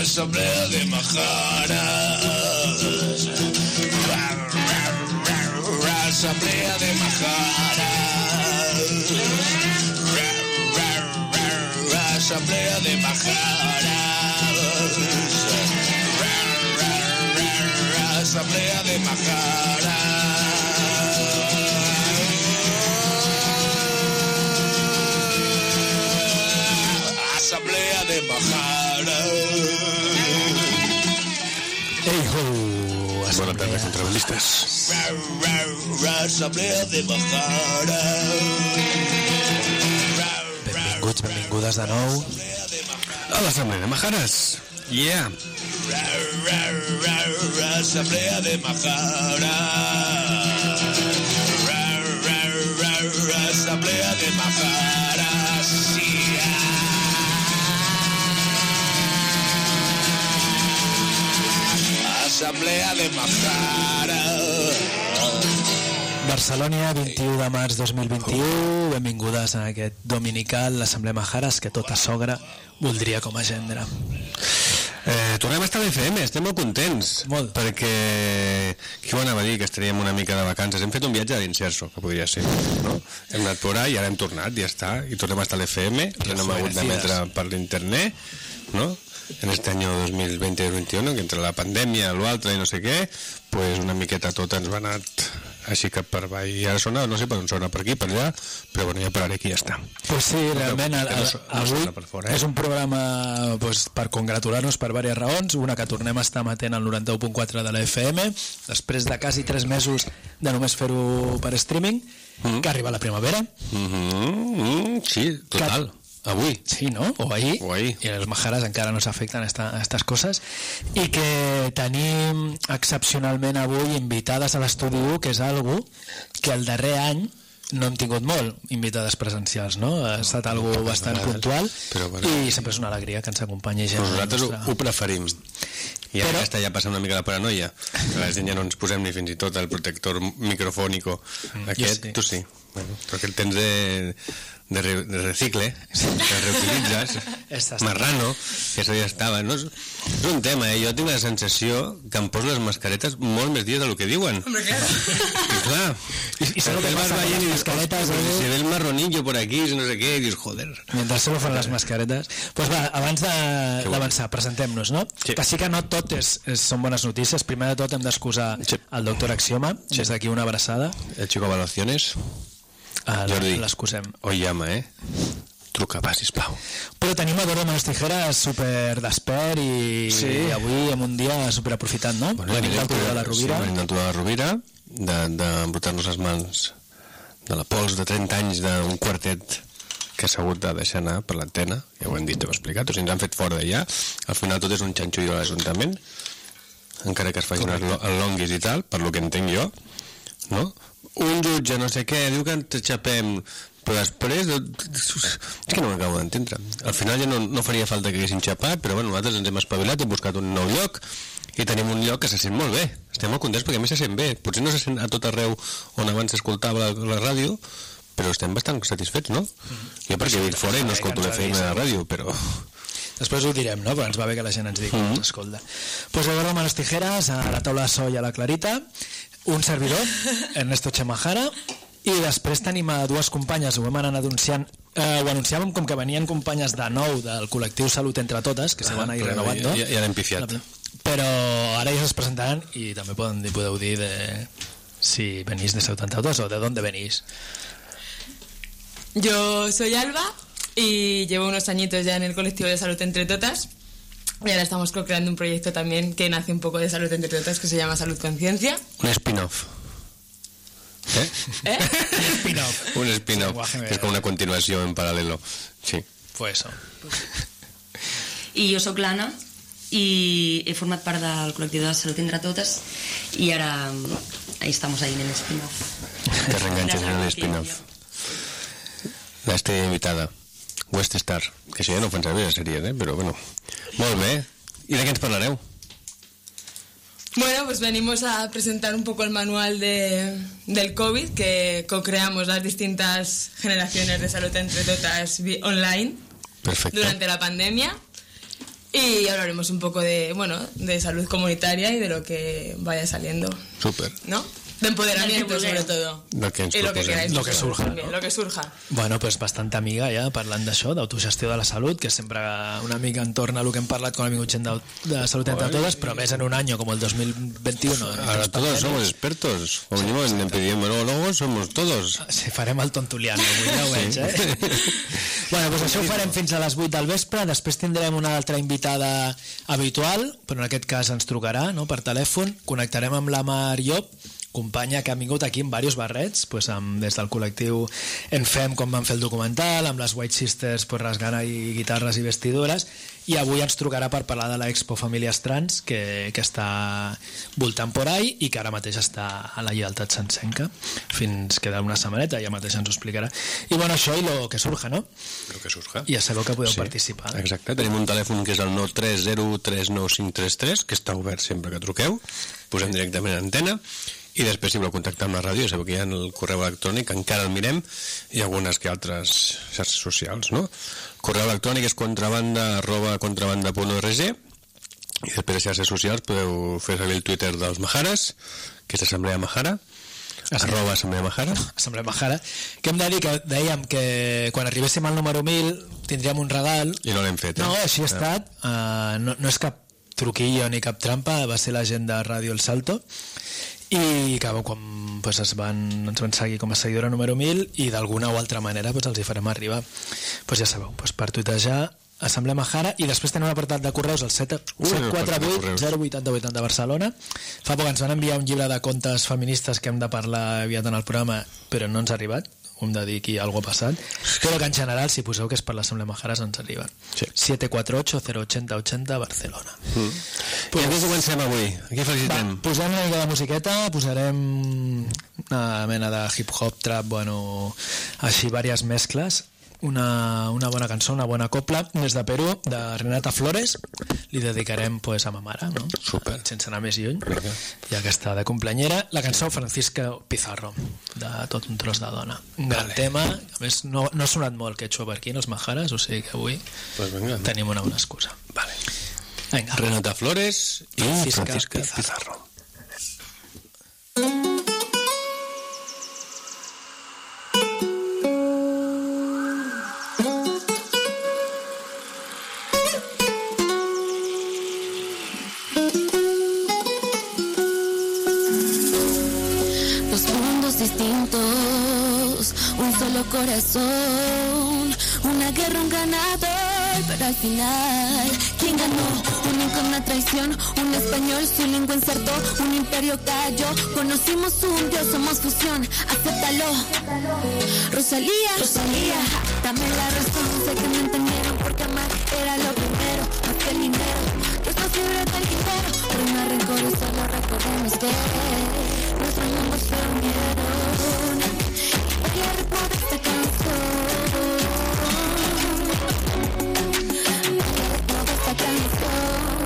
Asamblea de Majaras. Asamblea de Majaras. Asamblea de Majaras. Asamblea de Majaras. Asamblea de Majaras. Bona tarda, contrabandistes. Asamblea de Majaras. Benvinguts, benvingudes de nou A l'Assemblea de Majaras. Yeah. Asamblea de Majaras. Asamblea de Majaras. Asamblea de Majaras. Barcelona, 21 de març 2021. Benvingudes a aquest dominical, l'Assemblea Majaras, que tota sogra voldria com a gendre. Tornem a estar a l'FM, estem molt contents. Molt. Perquè qui ho anava a dir, que estaríem una mica de vacances. Hem fet un viatge a l'Inserso, que podria ser, no? Hem anat por ahí i ara hem tornat, ja està, i tornem a estar a l'FM, ja no hem hagut d'emetre per l'internet, no? En este año 2020-2021, que entre la pandèmia, l'altre i no sé què, pues una miqueta tot ens va anar així cap per avall. I ara sona, no sé per on sona, per aquí, per allà, però bueno, ja pararé aquí i ja està. Pues sí, realment, avui és un programa pues, per congratular-nos per diverses raons. Una, que tornem a estar emetent al 91.4 de la FM, després de quasi 3 mesos de només fer-ho per streaming, que arriba la primavera. Sí, total. Avui. Sí, ¿no? O ahir. I els Majaras encara no s'afecten a aquestes coses. I que tenim excepcionalment avui invitades a l'estudi 1, que és algo que el darrer any no hem tingut molt invitades presencials, no? Ha estat algo bastant puntual i sempre és una alegria que ens acompanyi gent. Nosaltres ho preferim. I ara està ja passant una mica la paranoia. A la gent ja no ens posem ni fins i tot el protector microfònico. Aquest, tu sí. Bueno, però que el tens de recicle, que el reutilitzes, marrano, que això ja estava. No, és un tema, jo tinc la sensació que em poso les mascaretes molt més dies del que diuen. Hombre, claro. I clar, i solo que vas veient les mascaretes, se ve el marronillo por aquí, no sé què, i dius, joder. Mentre solo fan les mascaretes. Pues va, abans d'avançar, presentem-nos, no? Sí. Que sí que no tot són bones notícies. Primer de tot hem d'excusar el doctor Axioma, des d'aquí una abraçada. El Chico Evaluaciones. Jordi, l'excusem. Hoy llama, truca, va, sisplau. Però tenim a Dordo Manos Tijeras super despert i avui en un dia super aprofitat, no? Bueno, venim del Turó de la Rovira. Sí, venim del Turó de la Rovira, d'embrutar-nos les mans de la pols de 30 anys d'un quartet que s'ha hagut de deixar anar per l'antena, ja ho hem dit, ho he explicat, o sigui, ens han fet fora d'allà. Al final tot és un xanxullo a l'Ajuntament, encara que es faci el longuis i tal, per lo que entenc jo, no? Un jutge no sé què diu que ens xapem, però després és que no m'acabo d'entendre. Al final ja no faria falta que haguessin xapat, però bueno, nosaltres ens hem espavilat, hem buscat un nou lloc i tenim un lloc que se sent molt bé. Estem molt contents perquè a més se sent bé. Potser no se sent a tot arreu on abans s'escoltava la ràdio, però estem bastant satisfets, no? Jo perquè vinc fora i no escolto la feina de la ràdio, però... Després ho direm, no? Però ens va bé que la gent ens digui, escolta. Pues a Dordo Manos Tijeras, a la taula de so i a la Clarita, un servidor, Ernesto Chamajara, i després tenim a dues companyes, ho vam anar anunciant, ho anunciàvem com que venien companyes de nou del col·lectiu Salut Entre Totes, que se van a ir renovando. Ja l'hem pifiat. Però ara ja es presentaran i també podeu dir si venís de Salut Entre Totes o de dónde venís. Yo soy Alba y llevo unos añitos ya en el colectivo de Salud Entre Totas. Y ahora estamos co-creando un proyecto también que nace un poco de Salud Entre Totas, que se llama Salud Conciencia. Un spin-off. Un spin-off, que és com una continuació en paral·lelo. Sí. Pues eso. I jo sóc l'Anna i he format part del col·lectiu de Salud Entre Totes i ara ahí estamos ahí en el spin-off. Te reenganches en el spin-off. La estrella invitada, West Star, que això ja no fan servir les sèries, però bueno. Molt bé. I de què ens parlareu? Bueno, pues venimos a presentar un poco el manual del COVID que co-creamos las distintas generaciones de Salud Entre Totas online. Perfecto. Durante la pandemia. y hablaremos un poco de salud comunitaria y de lo que vaya saliendo. Súper. ¿No? De empoderamiento, sobre todo. Lo que ens I lo que proposem. queráis. Lo que surja, També, no? Lo que surja. Bueno, pues bastanta amiga ja parlant d'això, d'autogestió de la salut, que és sempre una mica entorn a lo que hem parlat quan ha vingut gent de Salut entre totes, però més en un any com el 2021. Ahora todos somos expertos. Como venimos en epidemiólogos, somos todos. Sí, farem el tontuliano, avui ja ho veig, Bueno, doncs això ho farem fins a les 8 del vespre, després tindrem una altra invitada habitual, però en aquest cas ens trucarà, no?, per telèfon, connectarem amb la Mar Llop, companya que ha vingut aquí amb diversos barrets, pues, des del col·lectiu En Fem, com van fer el documental, amb les White Sisters, pues, rasgant i guitarres i vestidures, i avui ens trucarà per parlar de l'Expo Famílies Trans, que està voltant por ahí i que ara mateix està a la Lleialtat Sancenca, fins queda una setmaneta, ja mateix ens ho explicarà. I bueno, això i lo que surja, no? Lo que surja. Ja sabeu que podeu participar. Exacte, tenim un telèfon que és el 930395333, que està obert sempre que truqueu, posem directament en antena, i després si voleu contactar amb la ràdio, sabeu que hi ha el correu electrònic, encara el mirem, i algunes que altres xarxes socials, no? El correu electrònic és contrabanda.org, i després de xarxes socials podeu fer servir el Twitter dels Majares, que és Assemblea Majara, @Assemblea Majara. Assemblea Majara, que hem de dir que dèiem que quan arribéssim al número 1000 tindríem un regal. I no l'hem fet, No, així ha estat. No és cap truquillo ni cap trampa, va ser la gent de Ràdio El Salto, i que quan pues, ens van seguir com a seguidora número 1000 i d'alguna o altra manera pues, els hi farem arribar, pues, ja sabeu, pues, per tuitejar Assemblea Majara, i després tenim un apartat de correus al 748 080 80 Barcelona. Fa poc ens van enviar un llibre de contes feministes que hem de parlar aviat en el programa, però no ens ha arribat, hem de dir que alguna cosa ha passat, però que en general si poseu que és per l'Assemblea Majara ens arriben. 748 080 80 Barcelona. I aquí comencem avui, aquí felicitem. Posem una mica de musiqueta, posarem una mena de hip-hop, trap, bueno, així diverses mescles. Una bona cançó, una bona copla des de Perú, de Renata Flores, li dedicarem pues, a ma mare, no? Super. Sense anar més lluny, ja que està de complenyera, la cançó Francisca Pizarro, de Tot un tros de dona, un gran tema, a més no ha sonat molt que he hecho per aquí en els Majares, o sigui que avui tenim una bona excusa. Venga. Renata Flores i Francisca Pizarro. Un solo corazón, una guerra, un ganador, pero al final, ¿quién ganó? Un inca, una traición, un español, su lengua insertó, un imperio cayó, conocimos un dios, somos fusión, acéptalo. Rosalía, dame la razón, sé que me entendieron, porque amar era lo primero, más que el dinero, Dios nos libre del dinero, pero no hay rencor y solo recordemos que nuestros mundos se unieron. Baila el ritmo de esta canción, baila el ritmo de esta canción.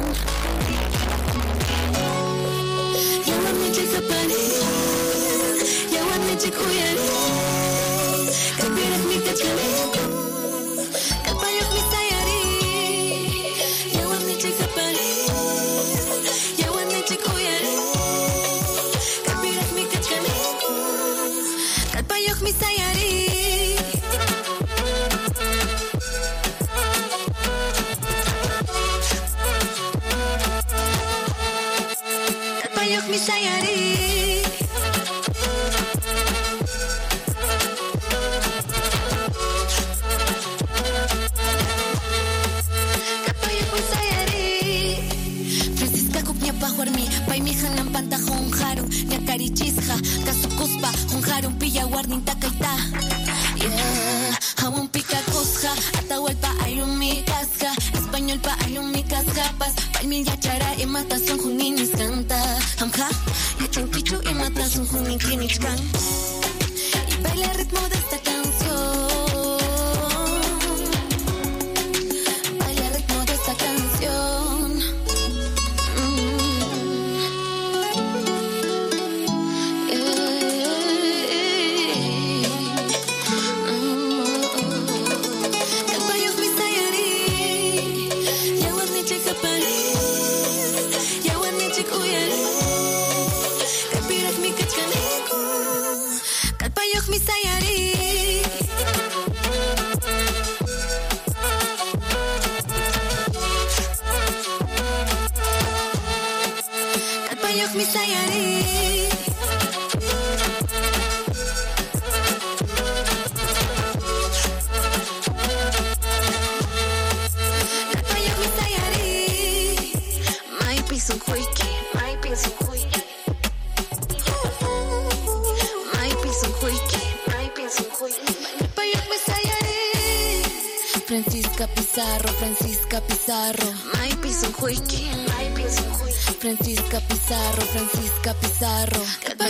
Я вам не чекапали, я вам не чекуяли, капирах ми качали, капалях ми саяри. Я вам не чекапали, я вам не чекуяли, капирах ми качали. Kalpayok mi sayari, Kalpayok mi sayari. Kalpayok mi sayari. Francisca kuknya pahuarmi, pay mi hanam pantajong harum, nyakari chisja, kasukuspa, harum pilla warning takaita. Yeah, hawon pica cosja, atahualpa ayun mi casca, español pa ayun mi cascapas, palmil yachara y matas son juninis canta, hamja, yachon kichu y matas son junin klinichkan. Y baila el ritmo de esta canción, baila el ritmo de esta canción. Kalpayok mi sayari, ya wan ni chek Sayari. Mai piece of quickie, mai piece of quickie. My piece of quickie, my piece of quickie. Francisca Pizarro, Francisca Pizarro. My piece of quickie, my piece of quickie. Francisca Pizarro, Francisca Pizarro.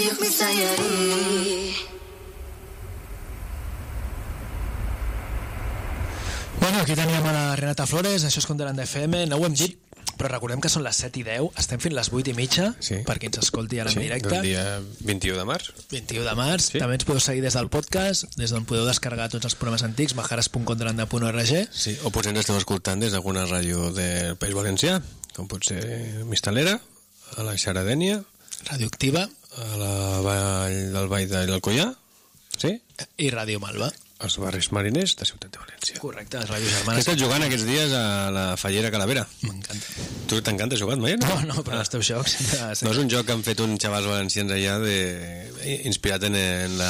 Bueno, aquí teníem a la Renata Flores, això és Condelant FM, no ho hem dit, però recordem que són les 7:10, estem fins les 8:30, Sí. per qui ens escolti ara en directe. Del dia 21 de març. 21 de març, Sí. també ens podeu seguir des del podcast, des d'on podeu descarregar tots els programes antics, majares.condelanda.org. Sí, o potser ens esteu escoltant des d'alguna ràdio del País Valencià, com pot ser Mistalera, a la Xaradènia, Radioactiva a la vall del Vall de l'Alcoià, sí? i Ràdio Malva. als barris mariners de Ciutat de València. Correcte, les Ràdio Que Germanes. estàs jugant aquests dies a la Fallera Calavera. M'encanta. Tu t'encanta jugar mai? No, però els teus jocs sempre... No, és un joc que han fet uns xavals valencians allà inspirat en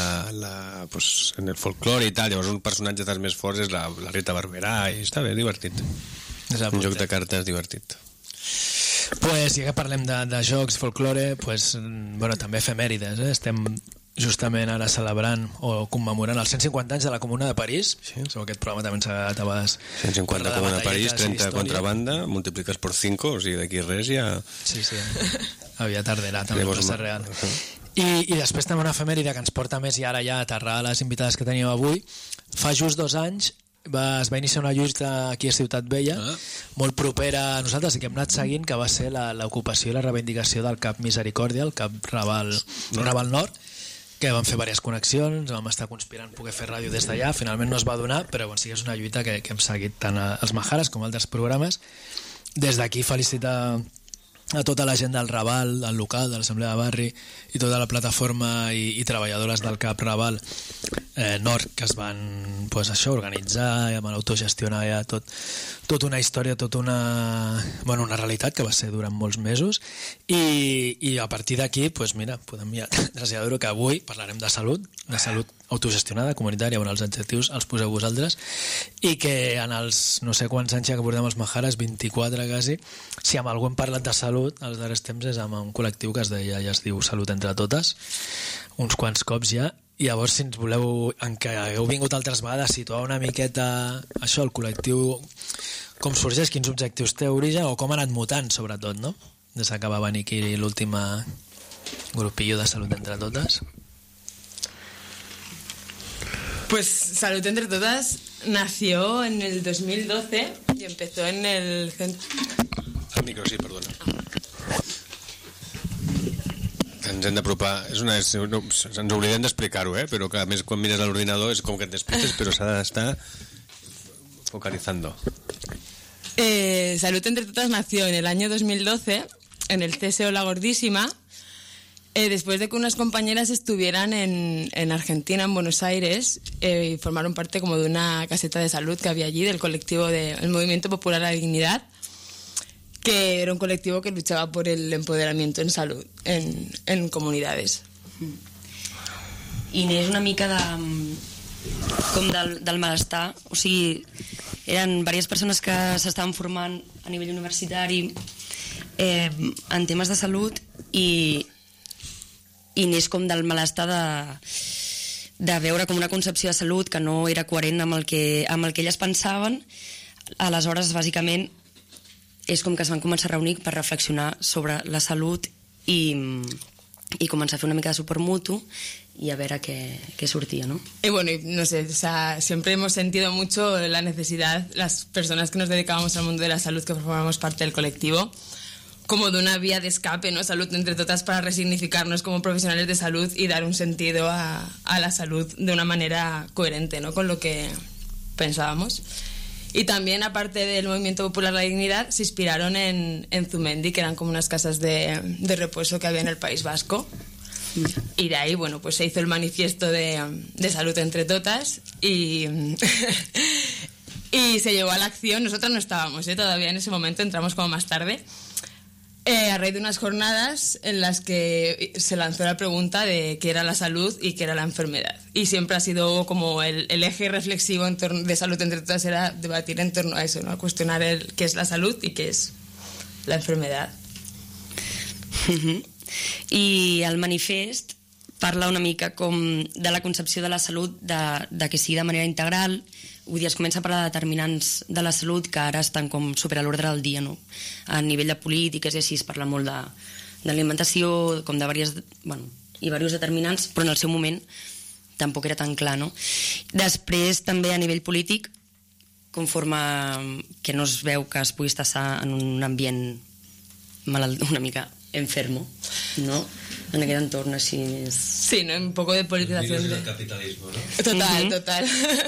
el folclore i tal. Llavors un personatge dels més forts és la Rita Barberà i està bé, divertit. Un joc de cartes divertit. Pues, ja que parlem de jocs, folklore, pues, bueno, també efemèrides, eh? Estem justament ara celebrant o commemorant els 150 anys de la Comuna de París. Sí. Aquest programa també ens agrada a vegades 150 Comuna de París, 30 contrabanda, multipliques por 5, o sigui, d'aquí res ja... Sí, aviat tardarà també el plaça real. I després també una efemèride que ens porta més i ara ja a aterrar a les invitades que teníem avui. Fa just 2 anys es va iniciar una lluita aquí a Ciutat Vella, molt propera a nosaltres i que hem anat seguint, que va ser l'ocupació i la reivindicació del Cap Misericòrdia, el Cap Raval Nord, que vam fer diverses connexions, vam estar conspirant poder fer ràdio des d'allà, finalment no es va donar, però sí que és una lluita que hem seguit tant als Majares com altres programes. Des d'aquí felicitar a tota la gent del Raval, del local, de l'Assemblea de Barri i tota la plataforma i treballadores del Cap Raval Nord, que es van organitzar i amb l'autogestionar ja tot una història, una realitat que va ser durant molts mesos i a partir d'aquí podem ja traslladar-ho que avui parlarem de salut autogestionada, comunitària, els adjectius els poseu vosaltres, i que en els no sé quants anys ja que portem els Majares, 24 quasi, si amb algú hem parlat de salut els darrers temps és amb un col·lectiu que es diu Salut entre Totes, uns quants cops ja. I llavors, si ens voleu, en què heu vingut altres vegades, situar una miqueta això, el col·lectiu, com sorgeix, quins objectius té origen, o com ha anat mutant, sobretot, no? Des que va venir aquí l'última grupillo de Salut entre Totes. Pues Salud entre Todas nació en el 2012 y empezó en el centro... El micro, sí, perdona. Ens hem d'apropar, ens oblidem d'explicar-ho, però que a més quan mires a l'ordinador és com que t'expliques, però s'ha d'estar focalizando. Salud entre Todas nació en el año 2012 en el CSO La Gordísima, después de que unas compañeras estuvieran en Argentina, en Buenos Aires, y formaron parte como de una caseta de salud que había allí, del colectivo del Movimiento Popular a la Dignidad, que era un colectivo que luchaba por el empoderamiento en salud en comunidades. I n'és una mica del malestar, o sigui, eren diverses persones que s'estaven formant a nivell universitari en temes de salut i n'és com del malestar de veure com una concepció de salut que no era coherent amb el que elles pensaven. Aleshores, bàsicament, és com que es van començar a reunir per reflexionar sobre la salut i començar a fer una mica de suport mutu y a ver a qué surtía, ¿no? Y bueno, no sé, o sea, siempre hemos sentido mucho la necesidad, las personas que nos dedicábamos al mundo de la salud, que formamos parte del colectivo, como de una vía de escape, ¿no? Salud entre Todas, para resignificarnos como profesionales de salud y dar un sentido a la salud de una manera coherente, ¿no? Con lo que pensábamos. Y también, aparte del Movimiento Popular a la Dignidad, se inspiraron en Zumendi, que eran como unas casas de reposo que había en el País Vasco. Y de ahí, bueno, pues se hizo el manifiesto de Salud entre Todas y se llevó a la acción. Nosotras no estábamos, todavía en ese momento, entramos como más tarde. A raíz de unas jornadas en las que se lanzó la pregunta de qué era la salud y qué era la enfermedad. Y siempre ha sido como el eje reflexivo de salud entre todas, era debatir en torno a eso, ¿no? A cuestionar qué es la salud y qué es la enfermedad. I el manifest parla una mica com de la concepció de la salut, de que sigui de manera integral. Vull dir, es comença a parlar de determinants de la salut que ara estan com super a l'ordre del dia, no? A nivell de polítiques i així es parla molt de l'alimentació, com de diversos determinants, però en el seu moment tampoc era tan clar, no? Després també a nivell polític, conforme que no es veu que es pugui estar en un ambient malalt, una mica enfermo, ¿no? En aquel entorno así es... Sí, ¿no? Un poco de politización del capitalismo, ¿no? Total, total.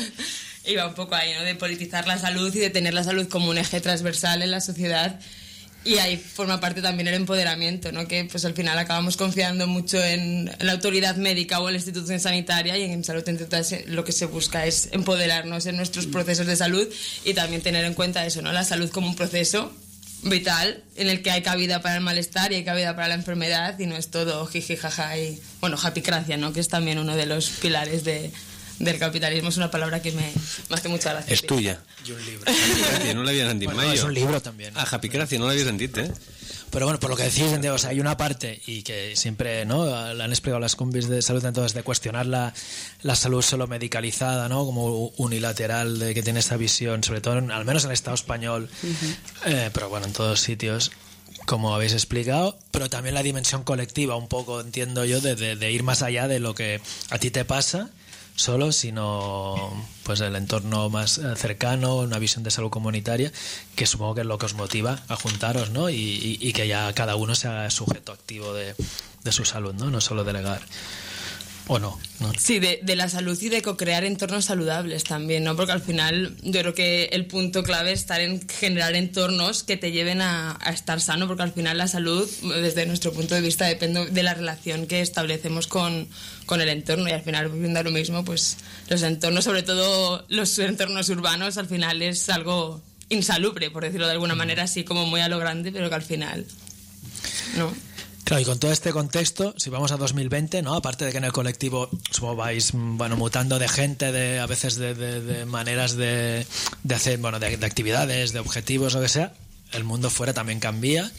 Iba un poco ahí, ¿no? De politizar la salud y de tener la salud como un eje transversal en la sociedad. Y ahí forma parte también el empoderamiento, ¿no? Que pues al final acabamos confiando mucho en la autoridad médica o en la institución sanitaria, y en Salud Entre Todas lo que se busca es empoderarnos en nuestros procesos de salud y también tener en cuenta eso, ¿no? La salud como un proceso vital en el que hay cabida para el malestar y hay cabida para la enfermedad, y no es todo jiji jaja y bueno, happycracia, ¿no? Que es también uno de los pilares del capitalismo. Es una palabra que me hace mucha gracia. Es tuya. Y un libro. Happycracia, no l'havia sentit mai. Es un libro también. Ah, Happycracia, no l'havia sentit, Pero bueno, por lo que decís, o sea, hay una parte, y que siempre, ¿no?, la han explicado las combis de salud, entonces, de cuestionar la salud solo medicalizada, ¿no?, como unilateral, de que tiene esa visión, sobre todo, al menos en el Estado español, pero bueno, en todos sitios, como habéis explicado, pero también la dimensión colectiva, un poco, entiendo yo, de ir más allá de lo que a ti te pasa solo, sino pues el entorno más cercano, una visión de salud comunitaria, que supongo que es lo que os motiva a juntaros, ¿no? Y que ya cada uno sea sujeto activo de su salud, ¿no? No solo delegar. ¿O no? Sí, de la salud y de co-crear entornos saludables también, ¿no? Porque al final yo creo que el punto clave es estar en generar entornos que te lleven a estar sano, porque al final la salud, desde nuestro punto de vista, depende de la relación que establecemos con el entorno, y al final, viendo lo mismo, pues los entornos, sobre todo los entornos urbanos, al final es algo insalubre, por decirlo de alguna manera, así como muy a lo grande, pero que al final, ¿no? Claro, y con todo este contexto, si vamos a 2020, ¿no? Aparte de que en el colectivo supongo vais, bueno, mutando de gente, a veces de maneras de hacer, bueno, de actividades, de objetivos, o que sea, el mundo fuera también cambia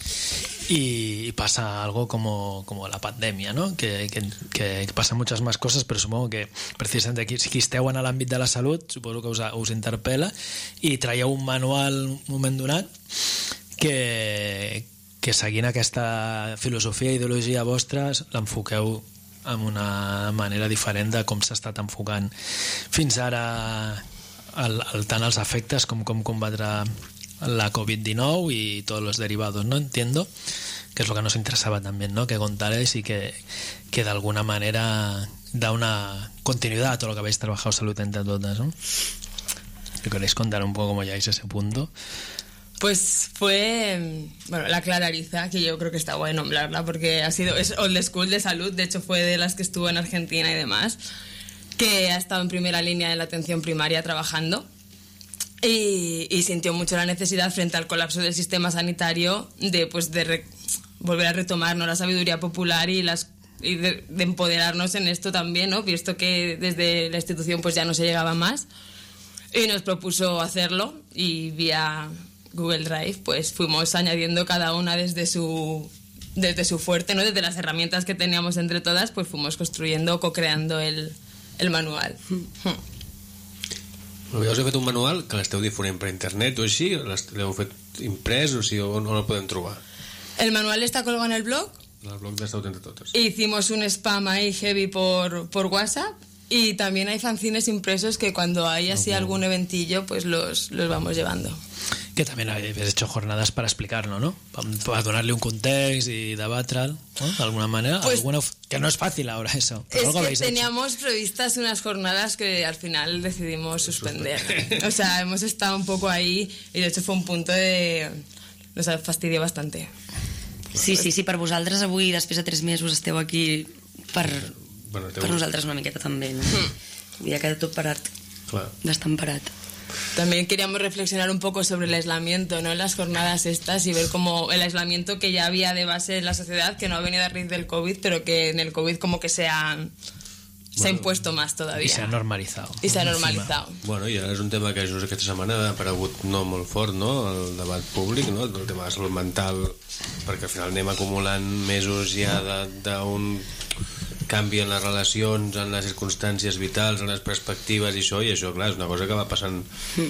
y pasa algo como la pandemia, ¿no? Que pasan muchas más cosas, però supongo que precisament aquí, si esteu en l'àmbit de la salut, suposo que us interpel·la, i traieu un manual un moment donat que seguint aquesta filosofia i ideologia vostra l'enfoqueu amb una manera diferent de com s'ha estat enfocant fins ara tant els efectes com combatre la COVID-19 y todos los derivados, ¿no? Entiendo que es lo que nos interesaba también, ¿no? Que contaréis y que de alguna manera da una continuidad a todo lo que habéis trabajado Salud Entre Todas, ¿no? ¿Me queréis contar un poco cómo llegáis a ese punto? Pues fue, bueno, la Clarariza, que yo creo que está guay nombrarla porque es old school de salud, de hecho fue de las que estuvo en Argentina y demás, que ha estado en primera línea de la atención primaria trabajando y sintió mucho la necesidad frente al colapso del sistema sanitario de volver a retomar, ¿no?, la sabiduría popular y de empoderarnos en esto también, ¿no?, visto que desde la institución pues ya no se llegaba más, y nos propuso hacerlo, y vía Google Drive pues fuimos añadiendo cada una desde su fuerte, ¿no?, desde las herramientas que teníamos entre todas, pues fuimos construyendo, co-creando el manual. Us heu fet un manual que l'esteu difonent per internet o així, l'heu fet imprès o no el podem trobar? El manual está colgado en el blog. En el blog de Salud Entre Totes. Hicimos un spam ahí heavy por WhatsApp, y también hay fanzines impresos que cuando hay así algún eventillo pues los vamos llevando. Que también habéis hecho jornadas para explicarlo, ¿no? Para darle un contexto y debatre'l, ¿no? De alguna manera. Pues, que no es fácil ahora eso. Pero es que teníamos previstas unas jornadas que al final decidimos suspender. O sea, hemos estado un poco ahí y de hecho fue un punto nos fastidió bastante. Sí, per vosaltres avui, després de 3 mesos, esteu aquí per nosaltres una miqueta també, no? Ja queda tot parat. Clar. Bastant parat. También queríamos reflexionar un poco sobre el aislamiento, ¿no? En las jornadas estas y ver cómo el aislamiento que ya había de base en la sociedad, que no ha venido a raíz del COVID, pero que en el COVID como que se ha impuesto más todavía. I s'ha normalitzat. I s'ha normalitzat. Bueno, i ara és un tema que just aquesta setmana ha aparegut no molt fort, no?, el debat públic, no?, el tema de salut mental, perquè al final anem acumulant mesos ja d'un canvi en les relacions, en les circumstàncies vitals, en les perspectives i això, clar, és una cosa que va passant,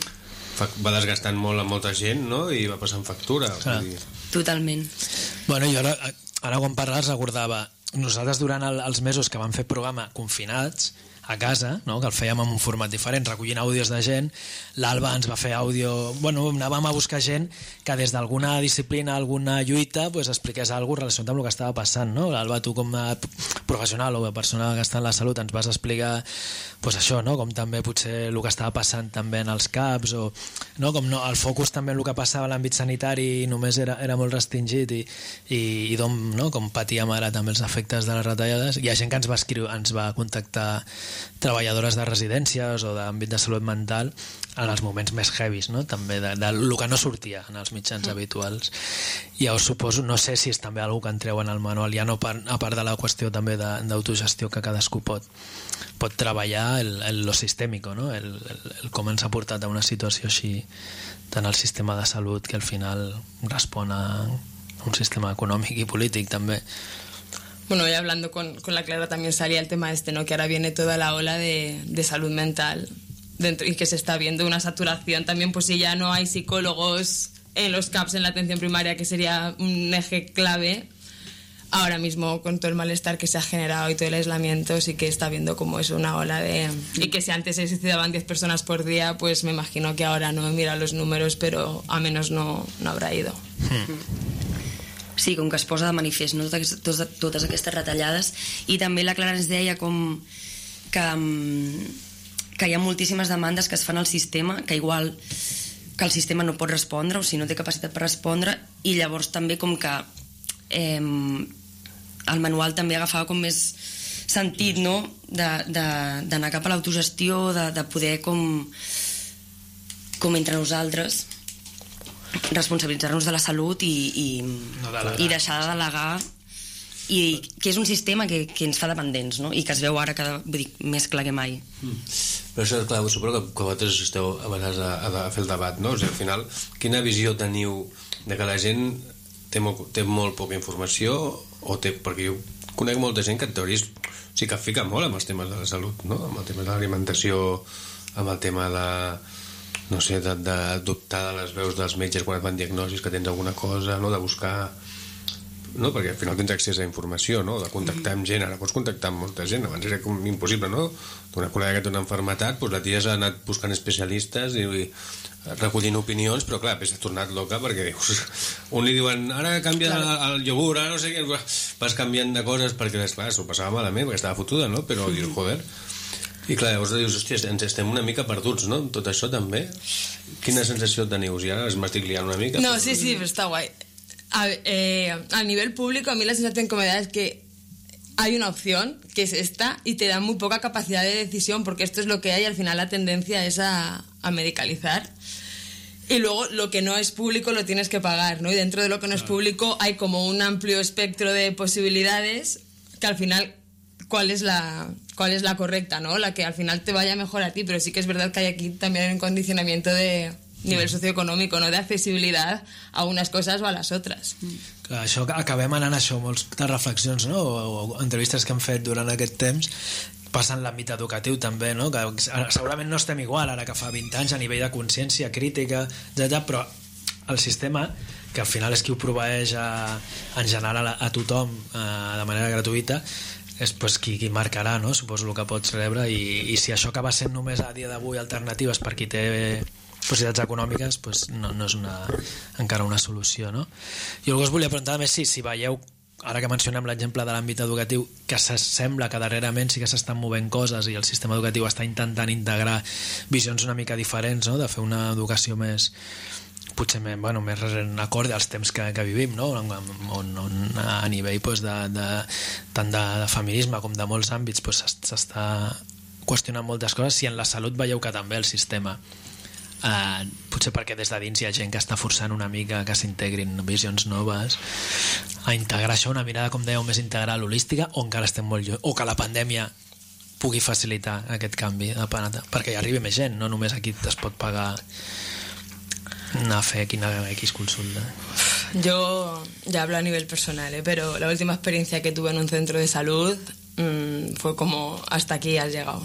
va desgastant molt a molta gent, no?, i va passant factura. Totalment. Bueno, jo ara quan parles recordava, nosaltres durant els mesos que vam fer programa confinats a casa, no? Que el fèiem en un format diferent, recollint àudios de gent, l'Alba ens va fer àudio, bueno, anàvem a buscar gent que des d'alguna disciplina, alguna lluita, pues, expliqués alguna cosa relacionat amb el que estava passant, no? L'Alba, tu com a professional o a persona que està en la salut ens vas explicar pues això, no? Com també potser el que estava passant també en els CAPs, o no? Com no, el focus també en el que passava a l'àmbit sanitari només era molt restringit i no? Com patíem ara també els efectes de les retallades. Hi ha gent que ens va contactar, treballadores de residències o d'àmbit de salut mental, en els moments més heavies, no? També del que no sortia en els mitjans habituals. I jo suposo, no sé si és també algo que entreu en el manual, ja no a part de la qüestió també d'autogestió que cadascú pot treballar, lo sistèmico, no? El com ens ha portat a una situació així, tant el sistema de salut, que al final respon a un sistema econòmic i polític també. Bueno, y hablando con la Clara también salía el tema ¿no? Que ahora viene toda la ola de salud mental dentro y que se está viendo una saturación también, pues si ya no hay psicólogos en los CAPs, en la atención primaria, que sería un eje clave, ahora mismo con todo el malestar que se ha generado y todo el aislamiento, sí que está viendo como es una ola y que si antes se suicidaban 10 personas por día, pues me imagino que ahora no he mirado los números, pero a menos no habrá ido. Sí, com que es posa de manifest, no? Totes aquestes retallades. I també la Clara ens deia com que hi ha moltíssimes demandes que es fan al sistema, que igual que el sistema no pot respondre, o si no té capacitat per respondre, i llavors també com que el manual també agafava com més sentit, no?, d'anar cap a l'autogestió, de poder com entre nosaltres responsabilitzar-nos de la salut i deixar de delegar, i que és un sistema que ens fa dependents, no? I que es veu ara més clar que mai. Però això, clar, suposo que vosaltres esteu abans a fer el debat, no? O sigui, al final, quina visió teniu de que la gent té molt poca informació, perquè jo conec molta gent que en teoria sí que fica molt amb els temes de la salut, no? Amb el tema de l'alimentació, amb el tema de no sé, de dubtar de les veus dels metges quan et fan diagnosis que tens alguna cosa, no? De buscar, no? Perquè al final tens accés a informació, no? De contactar amb gent, ara pots contactar amb molta gent, abans era com impossible, no? D'una col·lega que té una malaltia, doncs la tia ha anat buscant especialistes i recollint opinions, però clar, després ha tornat loca perquè dius, un li diuen ara canvia el iogurt, ara no sé què, vas canviant de coses perquè clar, s'ho passava malament perquè estava fotuda, no? Però dius, joder. I clar, llavors dius, hòstia, ens estem una mica perduts, no? Tot això també. Quina sensació teniu? I ara m'estic liant una mica. No, sí, pero está guay. A nivel público, a mí la sensación que me da es que hay una opción, que es esta, y te da muy poca capacidad de decisión, porque esto es lo que hay, y al final la tendencia es a medicalizar. Y luego lo que no es público lo tienes que pagar, ¿no? Y dentro de lo que no es público hay como un amplio espectro de posibilidades que al final... ¿Cuál es la correcta, ¿no? La que al final te vaya mejor a ti, pero sí que es verdad que hay aquí también un condicionamiento de nivel socioeconòmic, no? De accessibilitat a unes coses o a les altres. Clar, això acabem anant a això, moltes reflexions, no? O entrevistes que hem fet durant aquest temps passen en l'àmbit educatiu també, no? Que segurament no estem igual ara que fa 20 anys a nivell de consciència crítica, etc., però el sistema, que al final és qui ho proveeix en general a tothom de manera gratuïta, és pues, qui marcarà, no? Suposo el que pots rebre, i si això acaba sent només a dia d'avui alternatives per qui té possibilitats econòmiques, pues no és encara una solució, no? Jo el que us volia preguntar més si veieu, ara que mencionem l'exemple de l'àmbit educatiu, que sembla que darrerament sí que s'estan movent coses i el sistema educatiu està intentant integrar visions una mica diferents, no? De fer una educació més potser més acorde als temps que vivim, no? On a nivell pues, tant de feminisme com de molts àmbits pues, s'està qüestionant moltes coses. Si en la salut veieu que també el sistema potser perquè des de dins hi ha gent que està forçant una mica que s'integrin visions noves, a integrar això, una mirada, com dèieu, més integral, holística, o encara estem molt lluny, o que la pandèmia pugui facilitar aquest canvi de planeta, perquè hi arribi més gent, no només aquí es pot pagar anar a fer quina X consulta. Yo ya hablo a nivel personal, pero la última experiencia que tuve en un centro de salud fue como hasta aquí has llegado.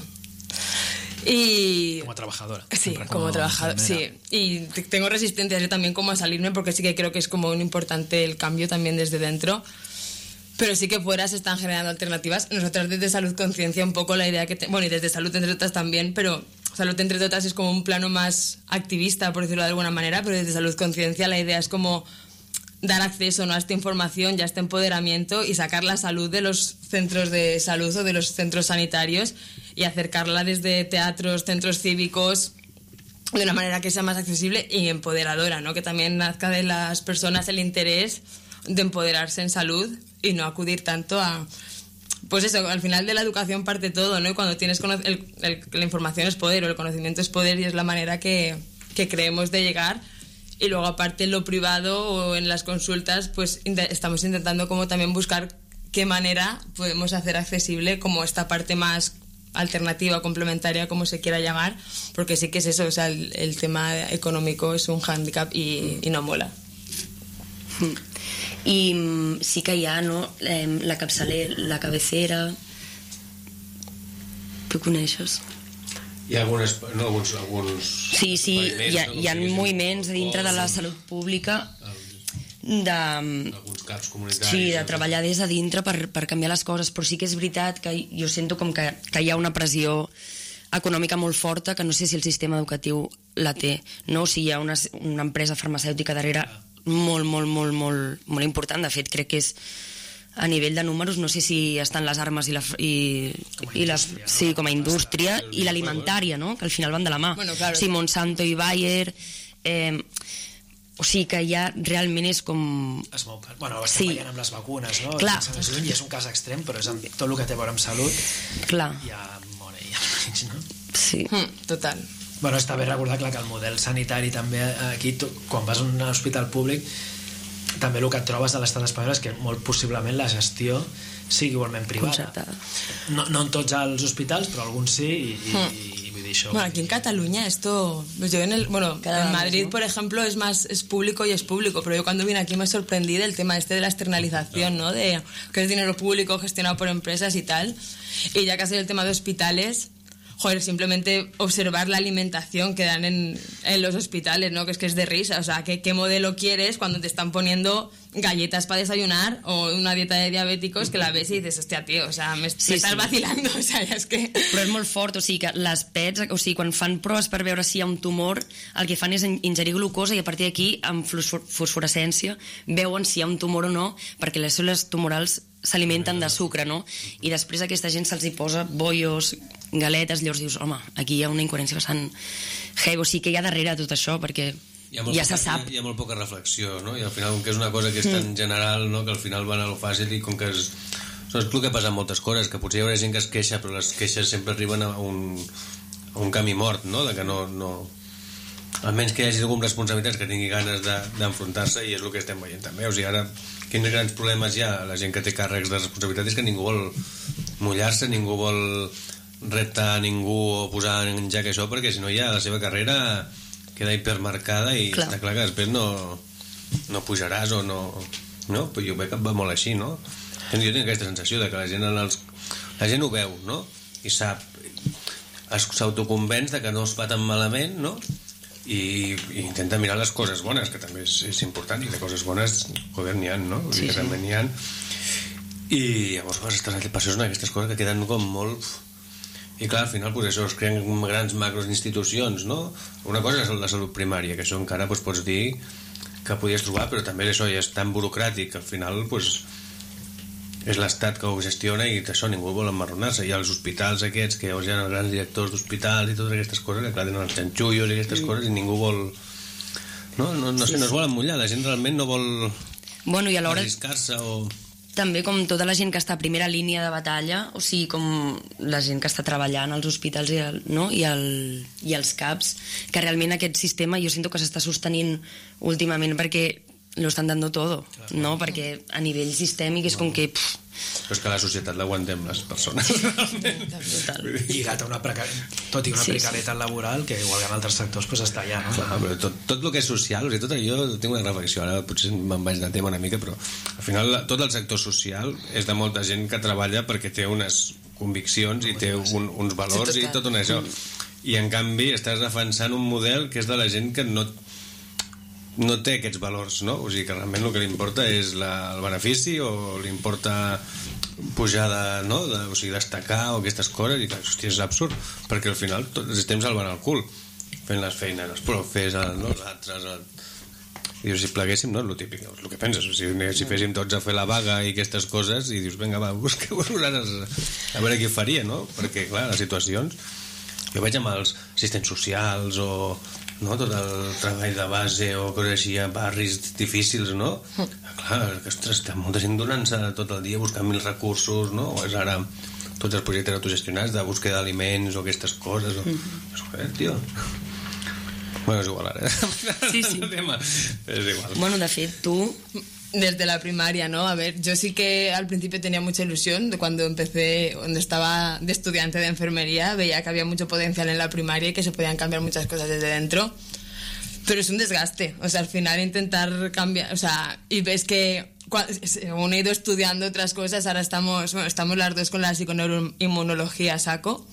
Y como trabajadora. Sí, como trabajadora, sí. Y tengo resistencia yo también como a salirme, porque sí que creo que es como un importante el cambio también desde dentro. Pero sí que fuera se están generando alternativas. Nosotros desde Salud Conciencia un poco la idea que... Bueno, y desde Salud Entre Totas también, pero Salud Entre Totas es como un plano más activista, por decirlo de alguna manera, pero desde Salud Conciencia la idea es como dar acceso, ¿no?, a esta información y a este empoderamiento y sacar la salud de los centros de salud o de los centros sanitarios y acercarla desde teatros, centros cívicos, de una manera que sea más accesible y empoderadora, ¿no? Que también nazca de las personas el interés de empoderarse en salud y no acudir tanto a... Pues eso, al final de la educación parte todo, ¿no? Y cuando tienes la información es poder, o el conocimiento es poder, y es la manera que creemos de llegar. Y luego, aparte, en lo privado o en las consultas, pues estamos intentando como también buscar qué manera podemos hacer accesible como esta parte más alternativa, complementaria, como se quiera llamar, porque sí que es eso, o sea, el tema económico es un hándicap y no mola. I sí que hi ha, no?, la capçalera, la cabecera... Tu coneixes? Hi ha alguns sí, hi ha moviments dintre de la salut pública alguns caps comunitaris, sí, de treballar des de dintre per canviar les coses, però sí que és veritat que jo sento com que hi ha una pressió econòmica molt forta, que no sé si el sistema educatiu la té, no? O sigui, hi ha una empresa farmacèutica darrere molt important. De fet, crec que és a nivell de números, no sé si estan les armes com a indústria, i l'alimentària, no?, que al final van de la mà. Bueno, claro. Sí, Monsanto i Bayer, o sigui que ja realment és com... Es mou, bueno, ho estem veient amb les vacunes, no? Clar. I és un cas extrem, però és amb tot el que té a veure amb salut. Clar. Hi ha mort i almenys, no? Sí. Total. Bueno, està bé recordar que el model sanitari també aquí, quan vas a un hospital públic, també el que et trobes de l'estat espanyol és que molt possiblement la gestió sigui igualment privada. No en tots els hospitals, però alguns sí, i vull dir això. Bueno, aquí en Cataluña esto... Pues yo en Madrid, ¿no?, por ejemplo, es público y es público, pero yo cuando vine aquí me sorprendí del tema de la externalización, ¿no?, de que es dinero público gestionado por empresas y tal. Y ya que ha sido el tema de hospitales... Joder, simplemente observar la alimentación que dan en los hospitales, ¿no? Que es de risa. O sea, ¿qué modelo quieres cuando te están poniendo galletas para desayunar o una dieta de diabéticos que la ves y dices, hòstia, tío, o sea, me estás vacilando, o sea, ja és que... Però és molt fort, o sigui que les PETs, o sigui, quan fan proves per veure si hi ha un tumor, el que fan és ingerir glucosa i a partir d'aquí, amb fosforescència, veuen si hi ha un tumor o no, perquè les cèl·lules tumorals s'alimenten de sucre, no? I després a aquesta gent se'ls hi posa bollos, galetes, llavors dius, home, aquí hi ha una incoherència bastant heavy, o sigui que hi ha darrere tot això, perquè ja se sap. Hi ha molt poca reflexió, no? I al final, com que és una cosa que és tan general, no?, que al final van a lo fàcil, i com que és el que passa amb moltes coses, que potser hi haurà gent que es queixa, però les queixes sempre arriben a un camí mort, no?, de que no almenys que hi hagi algun responsabilitats que tingui ganes d'enfrontar-se, i és el que estem veient també. O sigui, ara, quins grans problemes hi ha? La gent que té càrrecs de responsabilitat és que ningú vol mullar-se, ningú vol reptar a ningú o posar en jac això, perquè si no ja la seva carrera queda hipermarcada i està clar que després no pujaràs o no, però jo veig que va molt així, no? Jo tinc aquesta sensació de que la gent ho veu, no? I sap, s'autoconvenç de que no es va tan malament, no? I intenta mirar les coses bones, que també és important, i de coses bones, joder, n'hi ha, no? Sí, realment n'hi ha. I llavors, per això són aquestes coses que queden com molt... I clar, al final, pues, això, es creen grans macros institucions, no? Una cosa és la salut primària, que això encara pots dir que podies trobar, però també això ja és tan burocràtic que al final és l'Estat que ho gestiona, i això ningú vol emmarronar-se. Hi ha els hospitals aquests, que llavors hi ha els grans directors d'hospitals i totes aquestes coses, que clar, tenen els xanxullos i aquestes coses, i ningú vol... No sé, no es volen mullar, la gent realment no vol arriscar-se o... també com tota la gent que està a primera línia de batalla, o sigui, com la gent que està treballant als hospitals i als CAPs, que realment aquest sistema jo sento que s'està sostenint últimament perquè lo están dando todo, no? Perquè a nivell sistèmic és com que... Però és que la societat l'aguantem les persones. Lligat a una tot i una precarietat laboral que igual que en altres sectors pues està allà, no? Clar, però tot el que és social, o sigui, tot allò, tinc una reflexió, ara potser me'n vaig de tema una mica, però al final tot el sector social és de molta gent que treballa perquè té unes conviccions i té uns valors i tot això. I en canvi estàs defensant un model que és de la gent que no té aquests valors, no? O sigui que realment el que li importa és el benefici o li importa pujar o sigui, destacar o aquestes coses, i hòstia, és absurd, perquè al final tots estem salvant el cul fent les feines, els profes, els altres, i si pleguéssim, no? És el típic, el que penses, si féssim tots a fer la vaga i aquestes coses, i dius, vinga, va, busqueu-vos a veure què faria, no? Perquè, clar, les situacions, jo veig amb els assistents socials o no, tot el treball de base o coses així a barris difícils, no? Clar, que, ostres, està molta gent donant-se tot el dia buscant mil recursos, no? O és ara tots els projectes autogestionats de búsqueda d'aliments o aquestes coses, joder, tio. Bueno, és igual ara. Sí. Es igual. Bueno, de fet, tú... Desde la primaria, ¿no? A ver, yo sí que al principio tenía mucha ilusión de cuando empecé, cuando estaba de estudiante de enfermería, veía que había mucho potencial en la primaria y que se podían cambiar muchas cosas desde dentro, pero es un desgaste, o sea, al final intentar cambiar, o sea, y ves que según he ido estudiando otras cosas, ahora estamos las dos con la psiconeuroinmunología saco,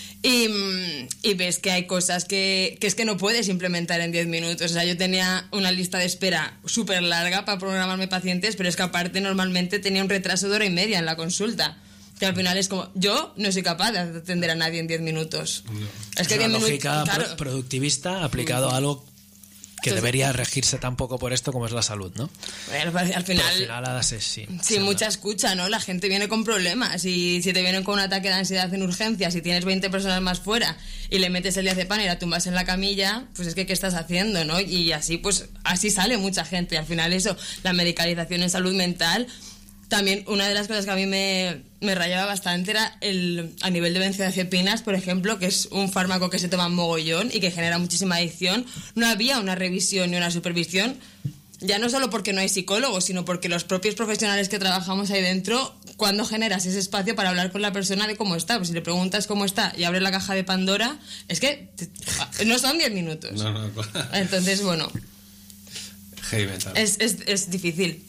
y ves que hay cosas que es que no puedes implementar en 10 minutos. O sea, yo tenía una lista de espera súper larga para programarme pacientes, pero es que aparte normalmente tenía un retraso de 1 hora y media en la consulta, que al final es como, yo no soy capaz de atender a nadie en 10 minutos. No. Es que 10 minutos, lógica productivista aplicado a algo que entonces, debería regirse tan poco por esto como es la salud, ¿no? Bueno, al final ha de ser, sí. Sí, mucha escucha, ¿no? La gente viene con problemas y si te vienen con un ataque de ansiedad en urgencias y tienes 20 personas más fuera y le metes el diazepam y la tumbas en la camilla, pues es que ¿qué estás haciendo, no? Y así, pues, así sale mucha gente. Al final eso, la medicalización en salud mental. También una de las cosas que a mí me rayaba bastante era a nivel de benzodiazepinas, por ejemplo, que es un fármaco que se toma mogollón y que genera muchísima adicción. No había una revisión ni una supervisión, ya no solo porque no hay psicólogos, sino porque los propios profesionales que trabajamos ahí dentro, cuando generas ese espacio para hablar con la persona de cómo está, pues si le preguntas cómo está y abres la caja de Pandora, es que no son 10 minutos. No, claro. Entonces, bueno, heavy metal. Es difícil.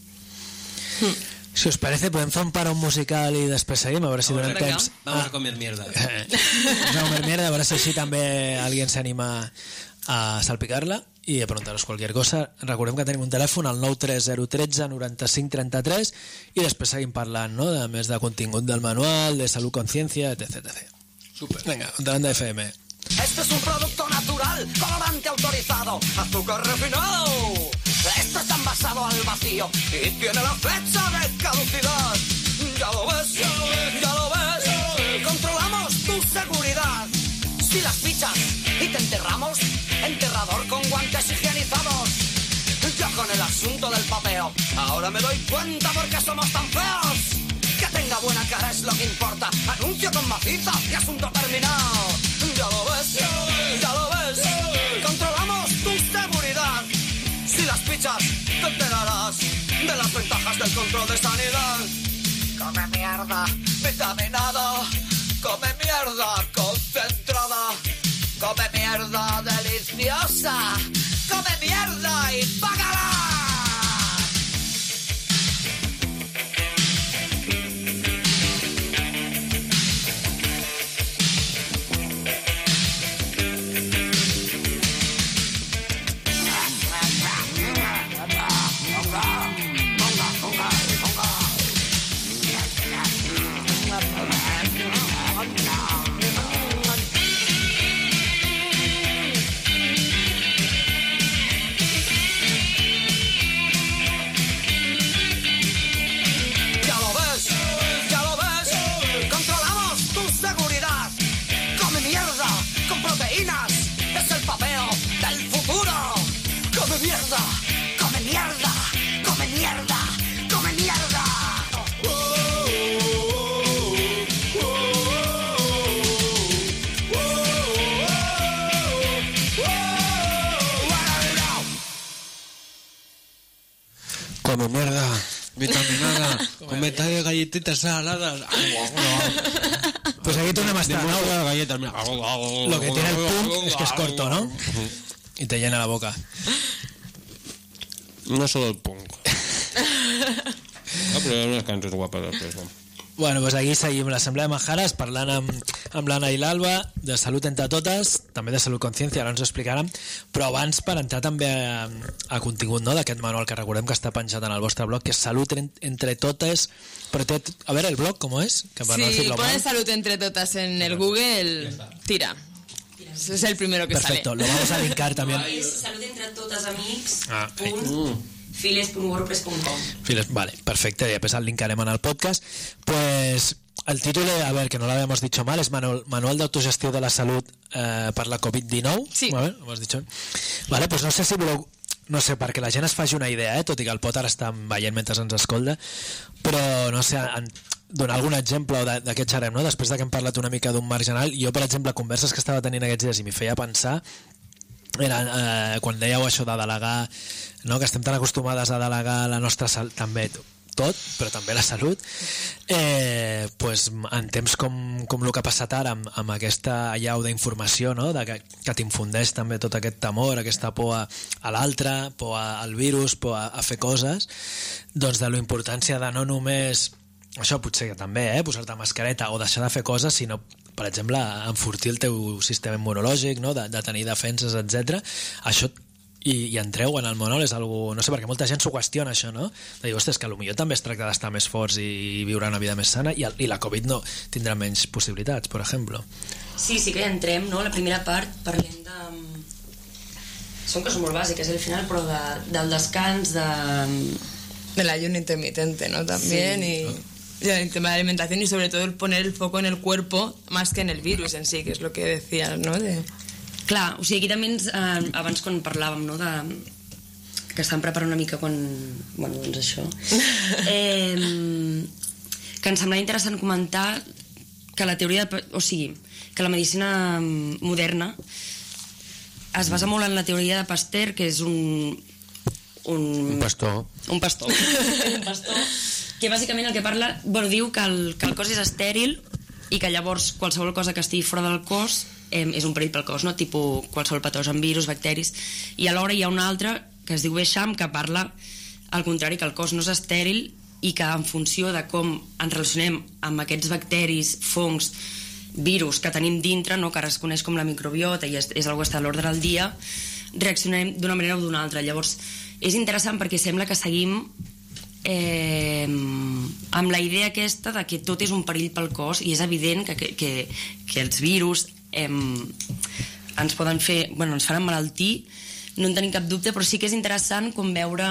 Si us parece, podem fer un parón musical i després seguim, a veure si donem temps. Vamos a comer mierda. Vamos a comer mierda, a veure si així també alguien s'anima a salpicar-la i a preguntar-nos cualquier cosa. Recordem que tenim un telèfon al 93013 95 33 i després seguim parlant, no?, de més de contingut del manual, de salut, consciència, etc. Super. Venga, Onda FM. Este es un producto natural, colorante autorizado, azúcar refinado. Esto está envasado al vacío y tiene la fecha de caducidad. Ya lo ves, ya lo ves. Controlamos tu seguridad. Si las fichas y te enterramos, enterrador con guantes higienizados. Ya con el asunto del papeo, ahora me doy cuenta porque somos tan feos. Que tenga buena cara es lo que importa. Anuncio con maciza y asunto terminado. Ya lo ves, ya lo ves. Controlamos tu seguridad. Si las pichas, te enterarás de las ventajas del control de sanidad. Come mierda, vitaminado. Come mierda, concentrada. Come mierda, deliciosa. Come mierda y págala. come mierda, vitaminada, comete galletitas saladas. Pues aquí tornem a estar, ¿no? Galletas. Lo que tiene el punk es que es corto, ¿no? Y te llena la boca. No solo el punk. No, però hi ha unes cançons guapes després. Bueno, doncs aquí seguim l'Assemblea de Majares parlant amb l'Anna i l'Alba de salut entre totes, també de salut consciència, ara ens ho explicarem, però abans per entrar també a contingut, no?, d'aquest manual que recordem que està penjat en el vostre blog, que és Salut entre totes, però té, a veure, el blog com és? Que si pones Salut entre totes en el Google, tira. Eso es el primero que Perfecto, sale. lo vamos a linkar también. Salut entre totes amics. Files.wordpress.com. Vale, perfecto, y después el linkarem en el podcast. Pues el título, a ver, que no lo habíamos dicho mal, es Manual de autogestió de la salud per la COVID-19. Sí. Vale, ho has dicho. Vale, pues no sé si voleu... No sé, perquè la gent es faci una idea, tot i que el pot ara està veient mentre ens escolta, però no sé, donar algun exemple de què xerem, no? Després que hem parlat una mica d'un marc general, jo, per exemple, converses que estava tenint aquests dies i m'hi feia pensar, era quan dèieu això de delegar, no? Que estem tan acostumades a delegar la nostra salut, també tot, però també la salut, pues, en temps com el que ha passat ara amb aquesta allau d'informació, no? Que t'infundeix també tot aquest temor, aquesta por a l'altre, por al virus, por a fer coses, doncs de la importància de no només això potser que també, posar-te mascareta o deixar de fer coses, sinó, per exemple, enfortir el teu sistema immunològic, no? de tenir defenses, etc. Això, i entreu en el manual, és algo, no sé, perquè molta gent s'ho qüestiona, això, no? De dir, ostres, que potser també es tracta d'estar més forts i viure una vida més sana, i la Covid no tindrà menys possibilitats, per exemple. Sí que hi entrem, no? La primera part parlem de... Són coses molt bàsiques, al final, però del descans, del ayuno intermitente, ¿no? También, sí. Y el tema de la alimentación y sobre todo el poner el foco en el cuerpo más que en el virus en sí, que es lo que decías, ¿no? Clar, o sigui, aquí també abans quan parlàvem, no?, que estàvem preparant una mica bueno, doncs això, que em semblava interessant comentar que la teoria, o sigui, que la medicina moderna es basa molt en la teoria de Pasteur, que és un pastor. Un pastor, que bàsicament el que parla, bueno, diu que el cos és estèril i que llavors qualsevol cosa que estigui fora del cos és un perill pel cos, no? Tipus qualsevol patogen, virus, bacteris, i alhora hi ha una altra que es diu Besham, que parla al contrari, que el cos no és estèril i que en funció de com ens relacionem amb aquests bacteris, fongs, virus que tenim dintre, no? Que es coneix com la microbiota i és algo que està a l'ordre del dia, reaccionem d'una manera o d'una altra. Llavors és interessant perquè sembla que seguim amb la idea aquesta de que tot és un perill pel cos, i és evident que els virus ens poden fer, bueno, ens fan emmalaltir, no en tenim cap dubte, però sí que és interessant com veure